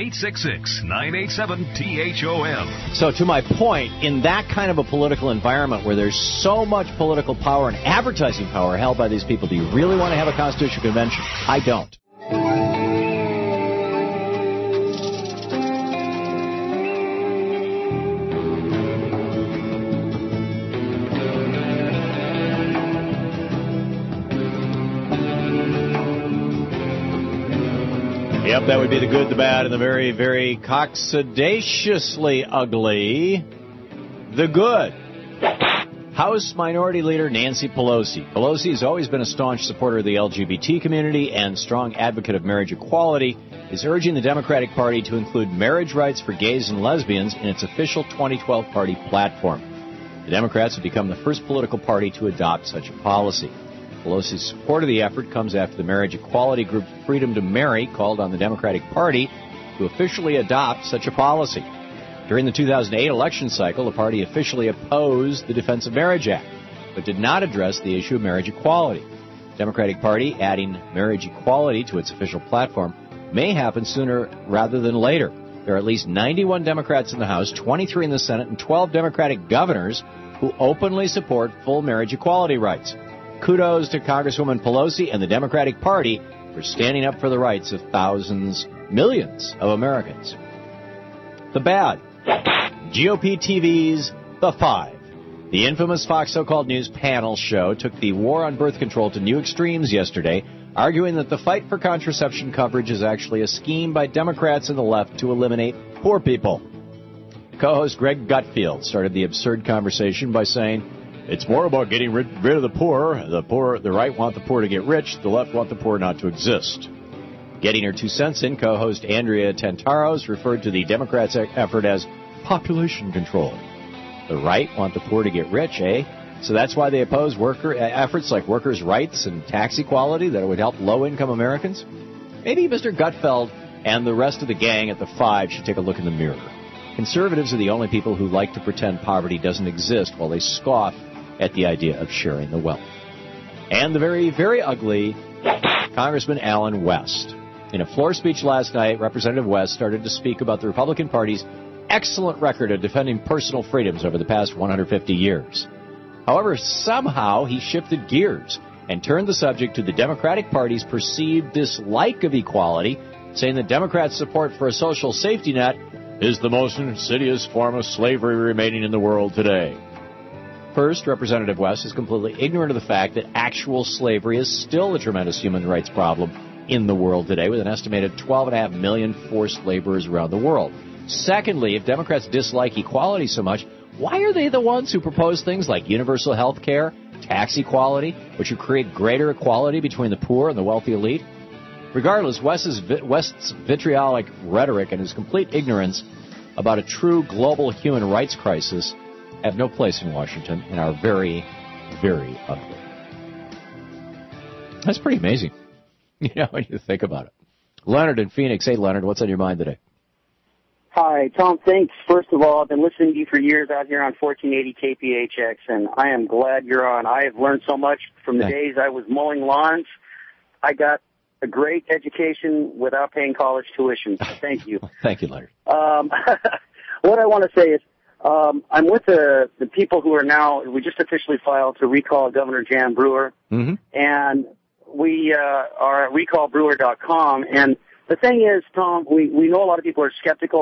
866-987-THOM. So to my point, in that kind of a political environment where there's so much political power and advertising power held by these people, do you really want to have a constitutional convention? I don't. Yep, that would be the good, the bad, and the very, very cocksidaciously ugly. The good. House Minority Leader Nancy Pelosi. Pelosi has always been a staunch supporter of the LGBT community and strong advocate of marriage equality, is urging the Democratic Party to include marriage rights for gays and lesbians in its official 2012 party platform. The Democrats have become the first political party to adopt such a policy. Pelosi's support of the effort comes after the marriage equality group Freedom to Marry called on the Democratic Party to officially adopt such a policy. During the 2008 election cycle, the party officially opposed the Defense of Marriage Act, but did not address the issue of marriage equality. The Democratic Party adding marriage equality to its official platform may happen sooner rather than later. There are at least 91 Democrats in the House, 23 in the Senate, and 12 Democratic governors who openly support full marriage equality rights. Kudos to Congresswoman Pelosi and the Democratic Party for standing up for the rights of thousands, millions of Americans. The bad. GOP TV's The Five. The infamous Fox so-called news panel show took the war on birth control to new extremes yesterday, arguing that the fight for contraception coverage is actually a scheme by Democrats and the left to eliminate poor people. Co-host Greg Gutfeld started the absurd conversation by saying, it's more about getting rid of the poor. The right want the poor to get rich. The left want the poor not to exist. Getting her 2 cents in, co-host Andrea Tantaros referred to the Democrats' effort as population control. The right want the poor to get rich, eh? So that's why they oppose efforts like workers' rights and tax equality that would help low-income Americans? Maybe Mr. Gutfeld and the rest of the gang at the Five should take a look in the mirror. Conservatives are the only people who like to pretend poverty doesn't exist while they scoff at the idea of sharing the wealth. And the very, very ugly Congressman Allen West. In a floor speech last night, Representative West started to speak about the Republican Party's excellent record of defending personal freedoms over the past 150 years. However, somehow he shifted gears and turned the subject to the Democratic Party's perceived dislike of equality, saying that Democrats' support for a social safety net is the most insidious form of slavery remaining in the world today. First, Representative West is completely ignorant of the fact that actual slavery is still a tremendous human rights problem in the world today, with an estimated 12.5 million forced laborers around the world. Secondly, if Democrats dislike equality so much, why are they the ones who propose things like universal health care, tax equality, which would create greater equality between the poor and the wealthy elite? Regardless, West's vitriolic rhetoric and his complete ignorance about a true global human rights crisis have no place in Washington and are very, very ugly. That's pretty amazing, when you think about it. Leonard in Phoenix. Hey, Leonard, what's on your mind today? Hi, Tom, thanks. First of all, I've been listening to you for years out here on 1480 KPHX, and I am glad you're on. I have learned so much from the days I was mowing lawns. I got a great education without paying college tuition. Thank you. Thank you, Leonard. What I want to say is, I'm with the people who are now, we just officially filed to recall Governor Jan Brewer, and we are at recallbrewer.com. And the thing is, Tom, we know a lot of people are skeptical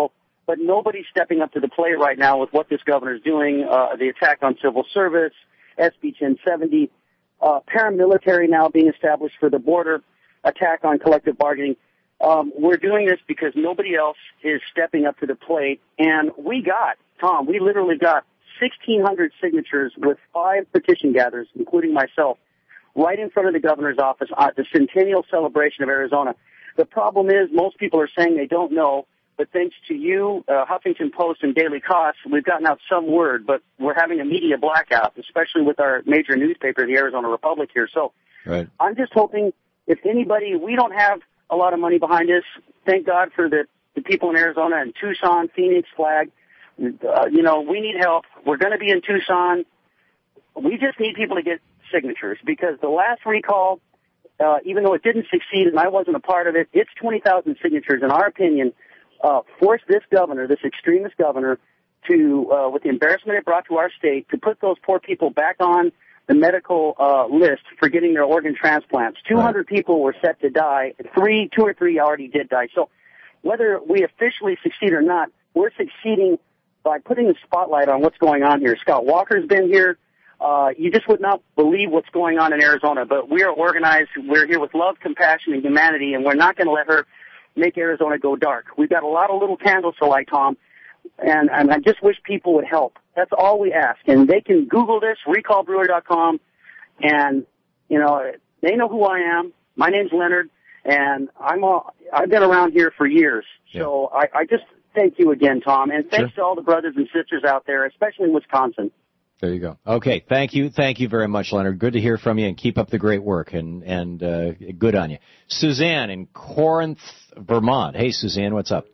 but nobody's stepping up to the plate right now with what this governor's doing, the attack on civil service, SB 1070, paramilitary now being established for the border, attack on collective bargaining. We're doing this because nobody else is stepping up to the plate, and we literally got 1,600 signatures with 5 petition gatherers, including myself, right in front of the governor's office at the centennial celebration of Arizona. The problem is most people are saying they don't know, but thanks to you, Huffington Post and Daily Kos, we've gotten out some word, but we're having a media blackout, especially with our major newspaper, the Arizona Republic here. So right. I'm just hoping if anybody, we don't have a lot of money behind this. Thank God for the people in Arizona and Tucson, Phoenix, Flag. We need help. We're going to be in Tucson. We just need people to get signatures because the last recall, even though it didn't succeed and I wasn't a part of it, it's 20,000 signatures, in our opinion, forced this governor, this extremist governor, to, with the embarrassment it brought to our state, to put those poor people back on the medical list for getting their organ transplants. 200 people were set to die. 2 or 3 already did die. So whether we officially succeed or not, we're succeeding by putting the spotlight on what's going on here. Scott Walker's been here. You just would not believe what's going on in Arizona, but we are organized. We're here with love, compassion, and humanity, and we're not going to let her make Arizona go dark. We've got a lot of little candles to light, Tom, and I just wish people would help. That's all we ask. And they can Google this, recallbrewer.com, and, they know who I am. My name's Leonard, and I've been around here for years. Yeah. So I just thank you again, Tom, and thanks to all the brothers and sisters out there, especially in Wisconsin. There you go. Okay, thank you very much, Leonard. Good to hear from you, and keep up the great work, and good on you. Suzanne in Corinth, Vermont. Hey, Suzanne, what's up?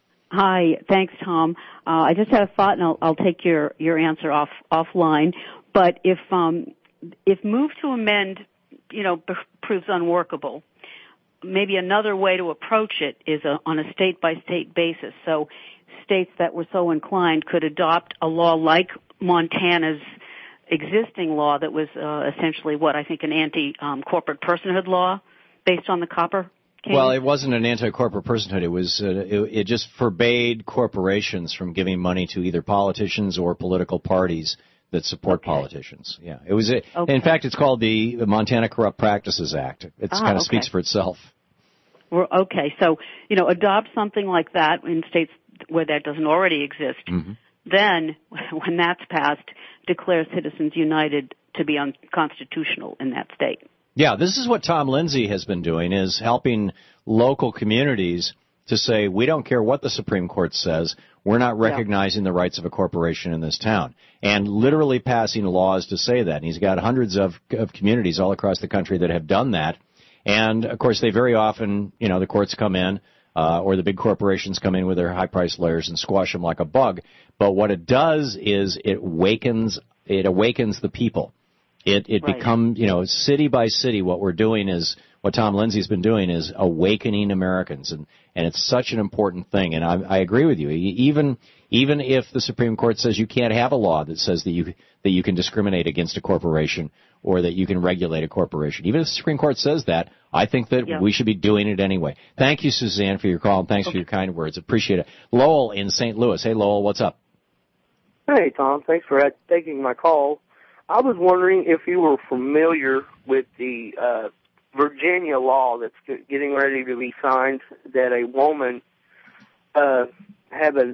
Hi, thanks, Tom. I just had a thought, and I'll take your answer offline. But if move to amend, proves unworkable, maybe another way to approach it is on a state-by-state basis. So states that were so inclined could adopt a law like Montana's existing law that was essentially an anti-corporate personhood law based on the copper cane. Well, it wasn't an anti-corporate personhood. It was it just forbade corporations from giving money to either politicians or political parties that support politicians. Yeah, it was. In fact, it's called the Montana Corrupt Practices Act. It kind of speaks for itself. Okay, so adopt something like that in states where that doesn't already exist. Mm-hmm. Then, when that's passed, declare Citizens United to be unconstitutional in that state. Yeah, this is what Tom Lindsay has been doing, is helping local communities to say, we don't care what the Supreme Court says, we're not recognizing the rights of a corporation in this town. And literally passing laws to say that. And he's got hundreds of communities all across the country that have done that. And, of course, they very often, the courts come in, or the big corporations come in with their high-priced lawyers and squash them like a bug. But what it does is it awakens the people. It becomes, city by city, what Tom Lindsay's been doing is awakening Americans, and it's such an important thing. And I agree with you. Even if the Supreme Court says you can't have a law that says that you can discriminate against a corporation or that you can regulate a corporation, even if the Supreme Court says that, I think that we should be doing it anyway. Thank you, Suzanne, for your call, and thanks for your kind words. Appreciate it. Lowell in St. Louis. Hey, Lowell, what's up? Hey, Tom. Thanks for taking my call. I was wondering if you were familiar with the Virginia law that's getting ready to be signed, that a woman have an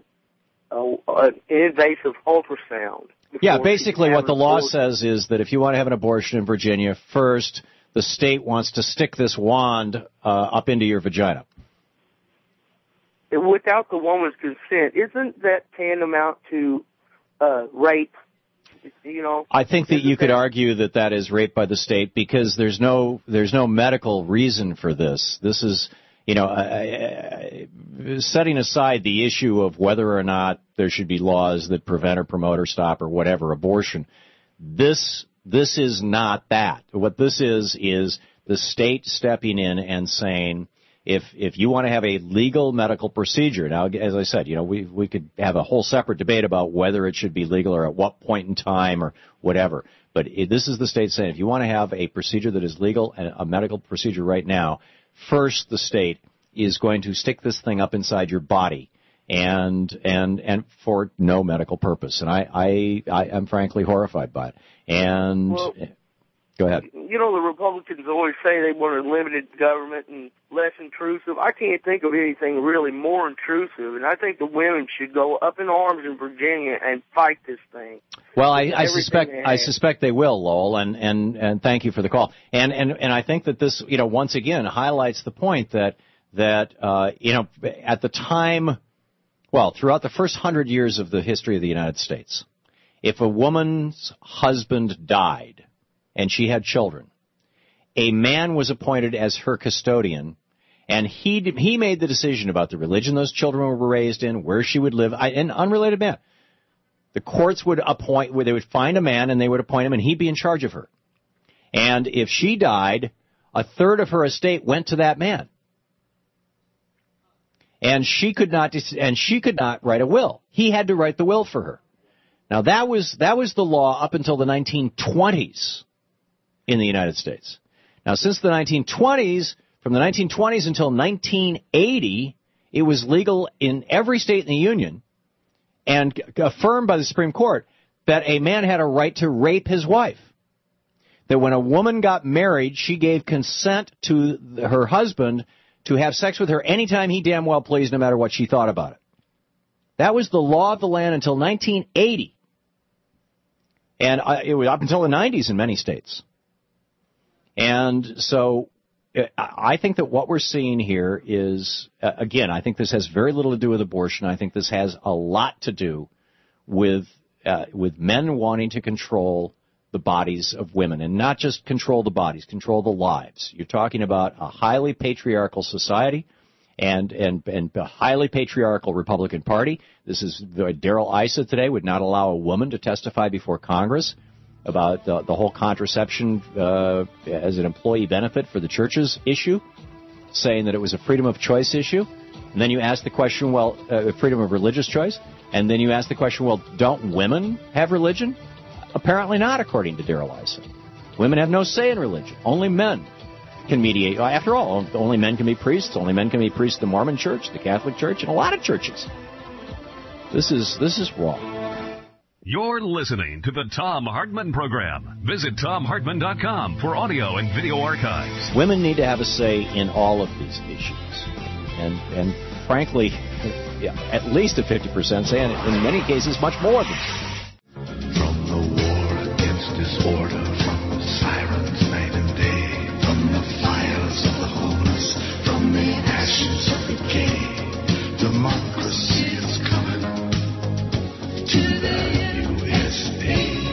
invasive ultrasound. Yeah, basically what the law says is that if you want to have an abortion in Virginia, first the state wants to stick this wand up into your vagina. Without the woman's consent, isn't that tantamount to rape? I think that you could argue that is rape by the state because there's no medical reason for this. This is, setting aside the issue of whether or not there should be laws that prevent or promote or stop or whatever abortion. This is not that. What this is the state stepping in and saying, if you want to have a legal medical procedure, now, as I said, we could have a whole separate debate about whether it should be legal or at what point in time or whatever. But this is the state saying, if you want to have a procedure that is legal, and a medical procedure right now, first the state is going to stick this thing up inside your body and for no medical purpose. And I am frankly horrified by it. And go ahead. You know, the Republicans always say they want a limited government and less intrusive. I can't think of anything really more intrusive, and I think the women should go up in arms in Virginia and fight this thing. Well, I suspect they will, Lowell, and thank you for the call. And I think that this, once again highlights the point that at the time, throughout the first 100 years of the history of the United States, if a woman's husband died and she had children, a man was appointed as her custodian, and he made the decision about the religion those children were raised in, where she would live, an unrelated man. The courts would they would find a man and they would appoint him, and he'd be in charge of her. And if she died, a third of her estate went to that man. And she could not write a will. He had to write the will for her. Now that was the law up until the 1920s in the United States. Now since the 1920s, from the 1920s until 1980, it was legal in every state in the Union and affirmed by the Supreme Court that a man had a right to rape his wife. That when a woman got married, she gave consent to her husband to have sex with her anytime he damn well pleased, no matter what she thought about it. That was the law of the land until 1980. And it was up until the 90s in many states. And so I think that what we're seeing here is, again, I think this has very little to do with abortion. I think this has a lot to do with men wanting to control the bodies of women, and not just control the bodies, control the lives. You're talking about a highly patriarchal society and a highly patriarchal Republican Party. This is Darrell Issa today would not allow a woman to testify before Congress about the whole contraception as an employee benefit for the churches issue, saying that it was a freedom of choice issue. And then you ask the question, freedom of religious choice. And then you ask the question, don't women have religion? Apparently not, according to Darrell Issa. Women have no say in religion. Only men can mediate. After all, only men can be priests. Only men can be priests of the Mormon Church, the Catholic Church, and a lot of churches. This is wrong. You're listening to the Thom Hartmann Program. Visit ThomHartmann.com for audio and video archives. Women need to have a say in all of these issues. And frankly, at least a 50% say, and in many cases, much more than that. From the war against disorder, from the sirens night and day, from the fires of the homeless, from the ashes of the gay, democracy is coming to the USA.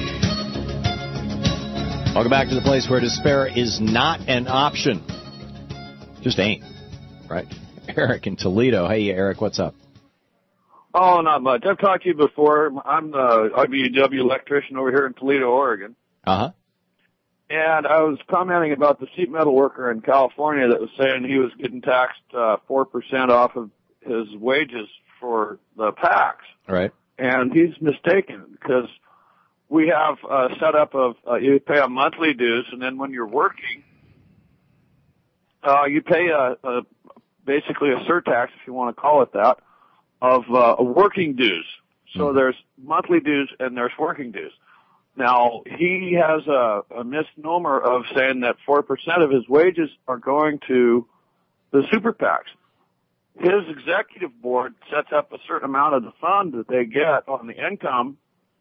Welcome back to the place where despair is not an option. Just ain't. Right? Eric in Toledo. Hey, Eric, what's up? Oh, not much. I've talked to you before. I'm the IBEW electrician over here in Toledo, Oregon. Uh-huh. And I was commenting about the sheet metal worker in California that was saying he was getting taxed 4% off of his wages for the PACs. Right. And he's mistaken because we have a setup of you pay a monthly dues, and then when you're working, you pay basically a surtax, if you want to call it that, of working dues. So there's monthly dues and there's working dues. Now, he has a misnomer of saying that 4% of his wages are going to the super PACs. His executive board sets up a certain amount of the fund that they get on the income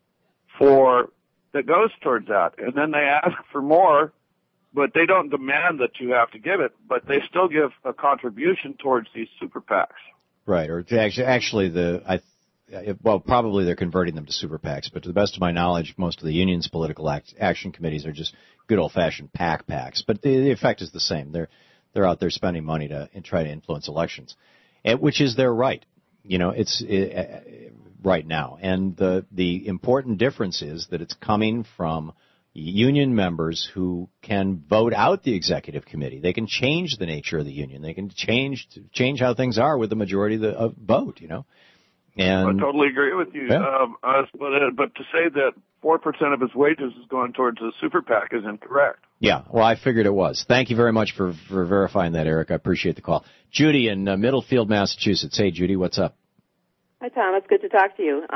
that goes towards that. And then they ask for more, but they don't demand that you have to give it, but they still give a contribution towards these super PACs. Right, or actually probably they're converting them to super PACs, but to the best of my knowledge, most of the union's political action committees are just good old-fashioned PACs. But the effect is the same. They're out there spending money to try to influence elections, which is their right. It's right now. And the important difference is that it's coming from union members who can vote out the executive committee. They can change the nature of the union. They can change how things are with the majority of the vote, And I totally agree with you. Yeah. But to say that 4% of his wages is going towards the super PAC is incorrect. Yeah, well, I figured it was. Thank you very much for verifying that, Eric. I appreciate the call. Judy in Middlefield, Massachusetts. Hey, Judy, what's up? Hi, Tom. It's good to talk to you.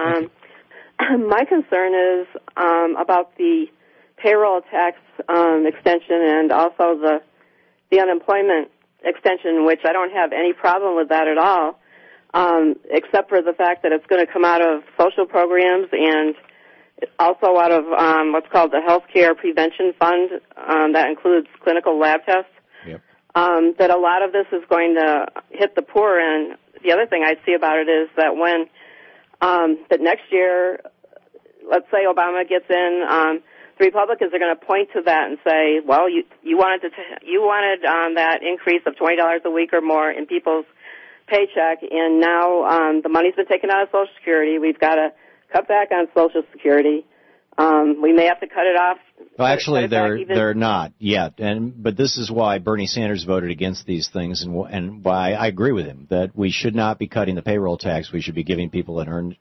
My concern is about the payroll tax extension and also the unemployment extension, which I don't have any problem with that at all, except for the fact that it's going to come out of social programs and also out of what's called the Health Care Prevention Fund. That includes clinical lab tests. Yep. That a lot of this is going to hit the poor. And the other thing I see about it is that when that next year, let's say Obama gets in, the Republicans are going to point to that and say, well, you wanted that increase of $20 a week or more in people's paycheck, and now the money's been taken out of Social Security. We've got to cut back on Social Security. We may have to cut it off. Well, actually, they're not yet, but this is why Bernie Sanders voted against these things, and why I agree with him that we should not be cutting the payroll tax. We should be giving people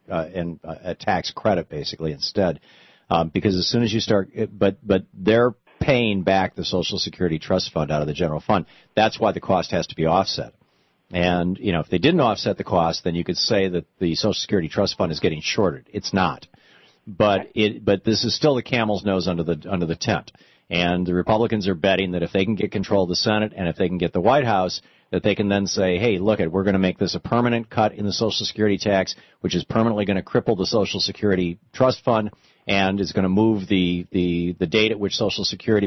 a tax credit basically instead, because as soon as you start, but they're paying back the Social Security Trust Fund out of the general fund. That's why the cost has to be offset. And if they didn't offset the cost, then you could say that the Social Security Trust Fund is getting shorted. It's not. But this is still the camel's nose under the tent, and the Republicans are betting that if they can get control of the Senate and if they can get the White House, that they can then say, hey, look, we're going to make this a permanent cut in the Social Security tax, which is permanently going to cripple the Social Security Trust Fund, and is going to move the date at which Social Security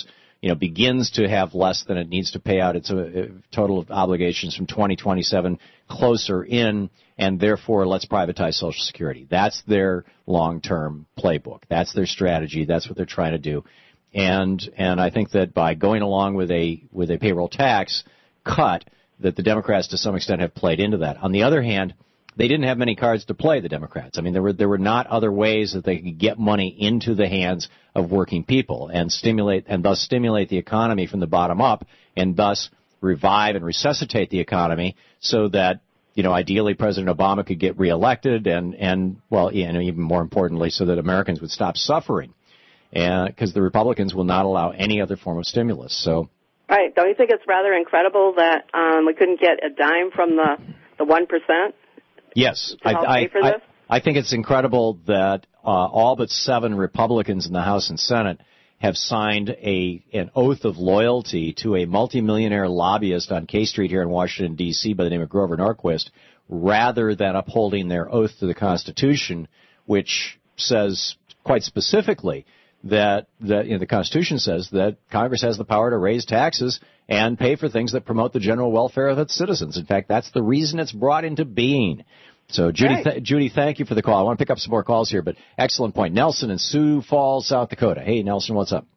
begins to have less than it needs to pay out its total of obligations from 2027 closer in, and therefore let's privatize Social Security. That's their long-term playbook. That's their strategy. That's what they're trying to do. And I think that by going along with a payroll tax cut, that the Democrats to some extent have played into that. On the other hand, they didn't have many cards to play, the Democrats. I mean, there were not other ways that they could get money into the hands of working people and thus stimulate the economy from the bottom up, and thus revive and resuscitate the economy so that, ideally President Obama could get reelected and even more importantly, so that Americans would stop suffering. Because the Republicans will not allow any other form of stimulus. So, right. Don't you think it's rather incredible that we couldn't get a dime from the 1%? Yes, I think it's incredible that all but 7 Republicans in the House and Senate have signed an oath of loyalty to a multimillionaire lobbyist on K Street here in Washington, D.C. by the name of Grover Norquist, rather than upholding their oath to the Constitution, which says quite specifically that the Constitution says that Congress has the power to raise taxes and pay for things that promote the general welfare of its citizens. In fact, that's the reason it's brought into being. So, Judy, thank you for the call. I want to pick up some more calls here, but excellent point. Nelson in Sioux Falls, South Dakota. Hey, Nelson, what's up?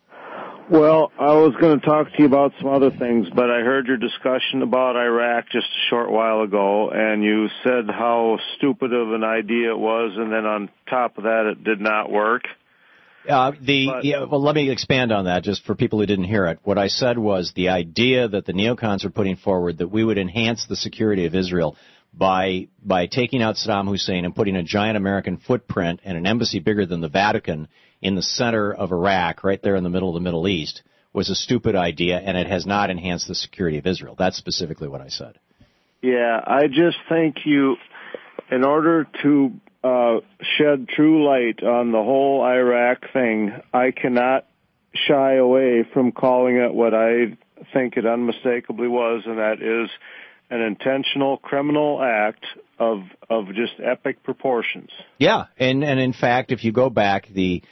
Well, I was going to talk to you about some other things, but I heard your discussion about Iraq just a short while ago, and you said how stupid of an idea it was, and then on top of that, it did not work. Well, let me expand on that just for people who didn't hear it. What I said was the idea that the neocons are putting forward that we would enhance the security of Israel by taking out Saddam Hussein and putting a giant American footprint and an embassy bigger than the Vatican in the center of Iraq, right there in the middle of the Middle East, was a stupid idea, and it has not enhanced the security of Israel. That's specifically what I said. Yeah, I just think in order to shed true light on the whole Iraq thing, I cannot shy away from calling it what I think it unmistakably was, and that is an intentional criminal act of just epic proportions. Yeah, and in fact, if you go back and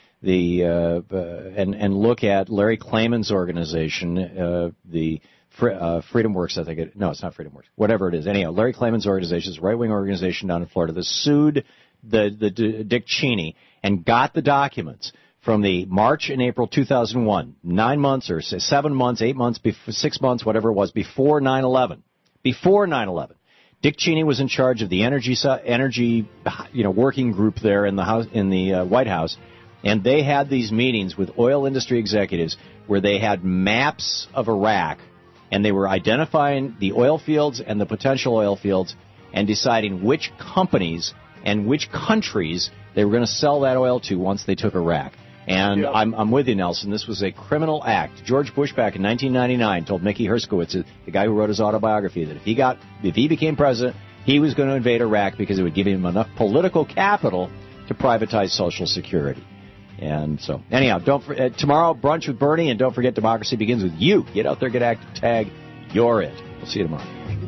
look at Larry Klayman's organization, the Freedom Works, I think it's not Freedom Works, whatever it is. Anyhow, Larry Klayman's organization is a right-wing organization down in Florida that sued the Dick Cheney and got the documents from the March and April 2001, 9 months or 7 months, 8 months, 6 months, whatever it was, before 9/11. Before 9/11, Dick Cheney was in charge of the energy working group there in the White House, and they had these meetings with oil industry executives where they had maps of Iraq, and they were identifying the oil fields and the potential oil fields and deciding which companies and which countries they were going to sell that oil to once they took Iraq. And yep. I'm with you, Nelson. This was a criminal act. George Bush back in 1999 told Mickey Herskowitz, the guy who wrote his autobiography, that if he became president, he was going to invade Iraq because it would give him enough political capital to privatize Social Security. And so, anyhow, tomorrow, Brunch with Bernie, and don't forget, democracy begins with you. Get out there, get active, tag, you're it. We'll see you tomorrow.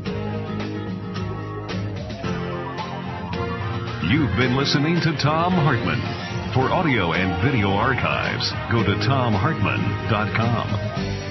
You've been listening to Thom Hartmann. For audio and video archives, go to thomhartmann.com.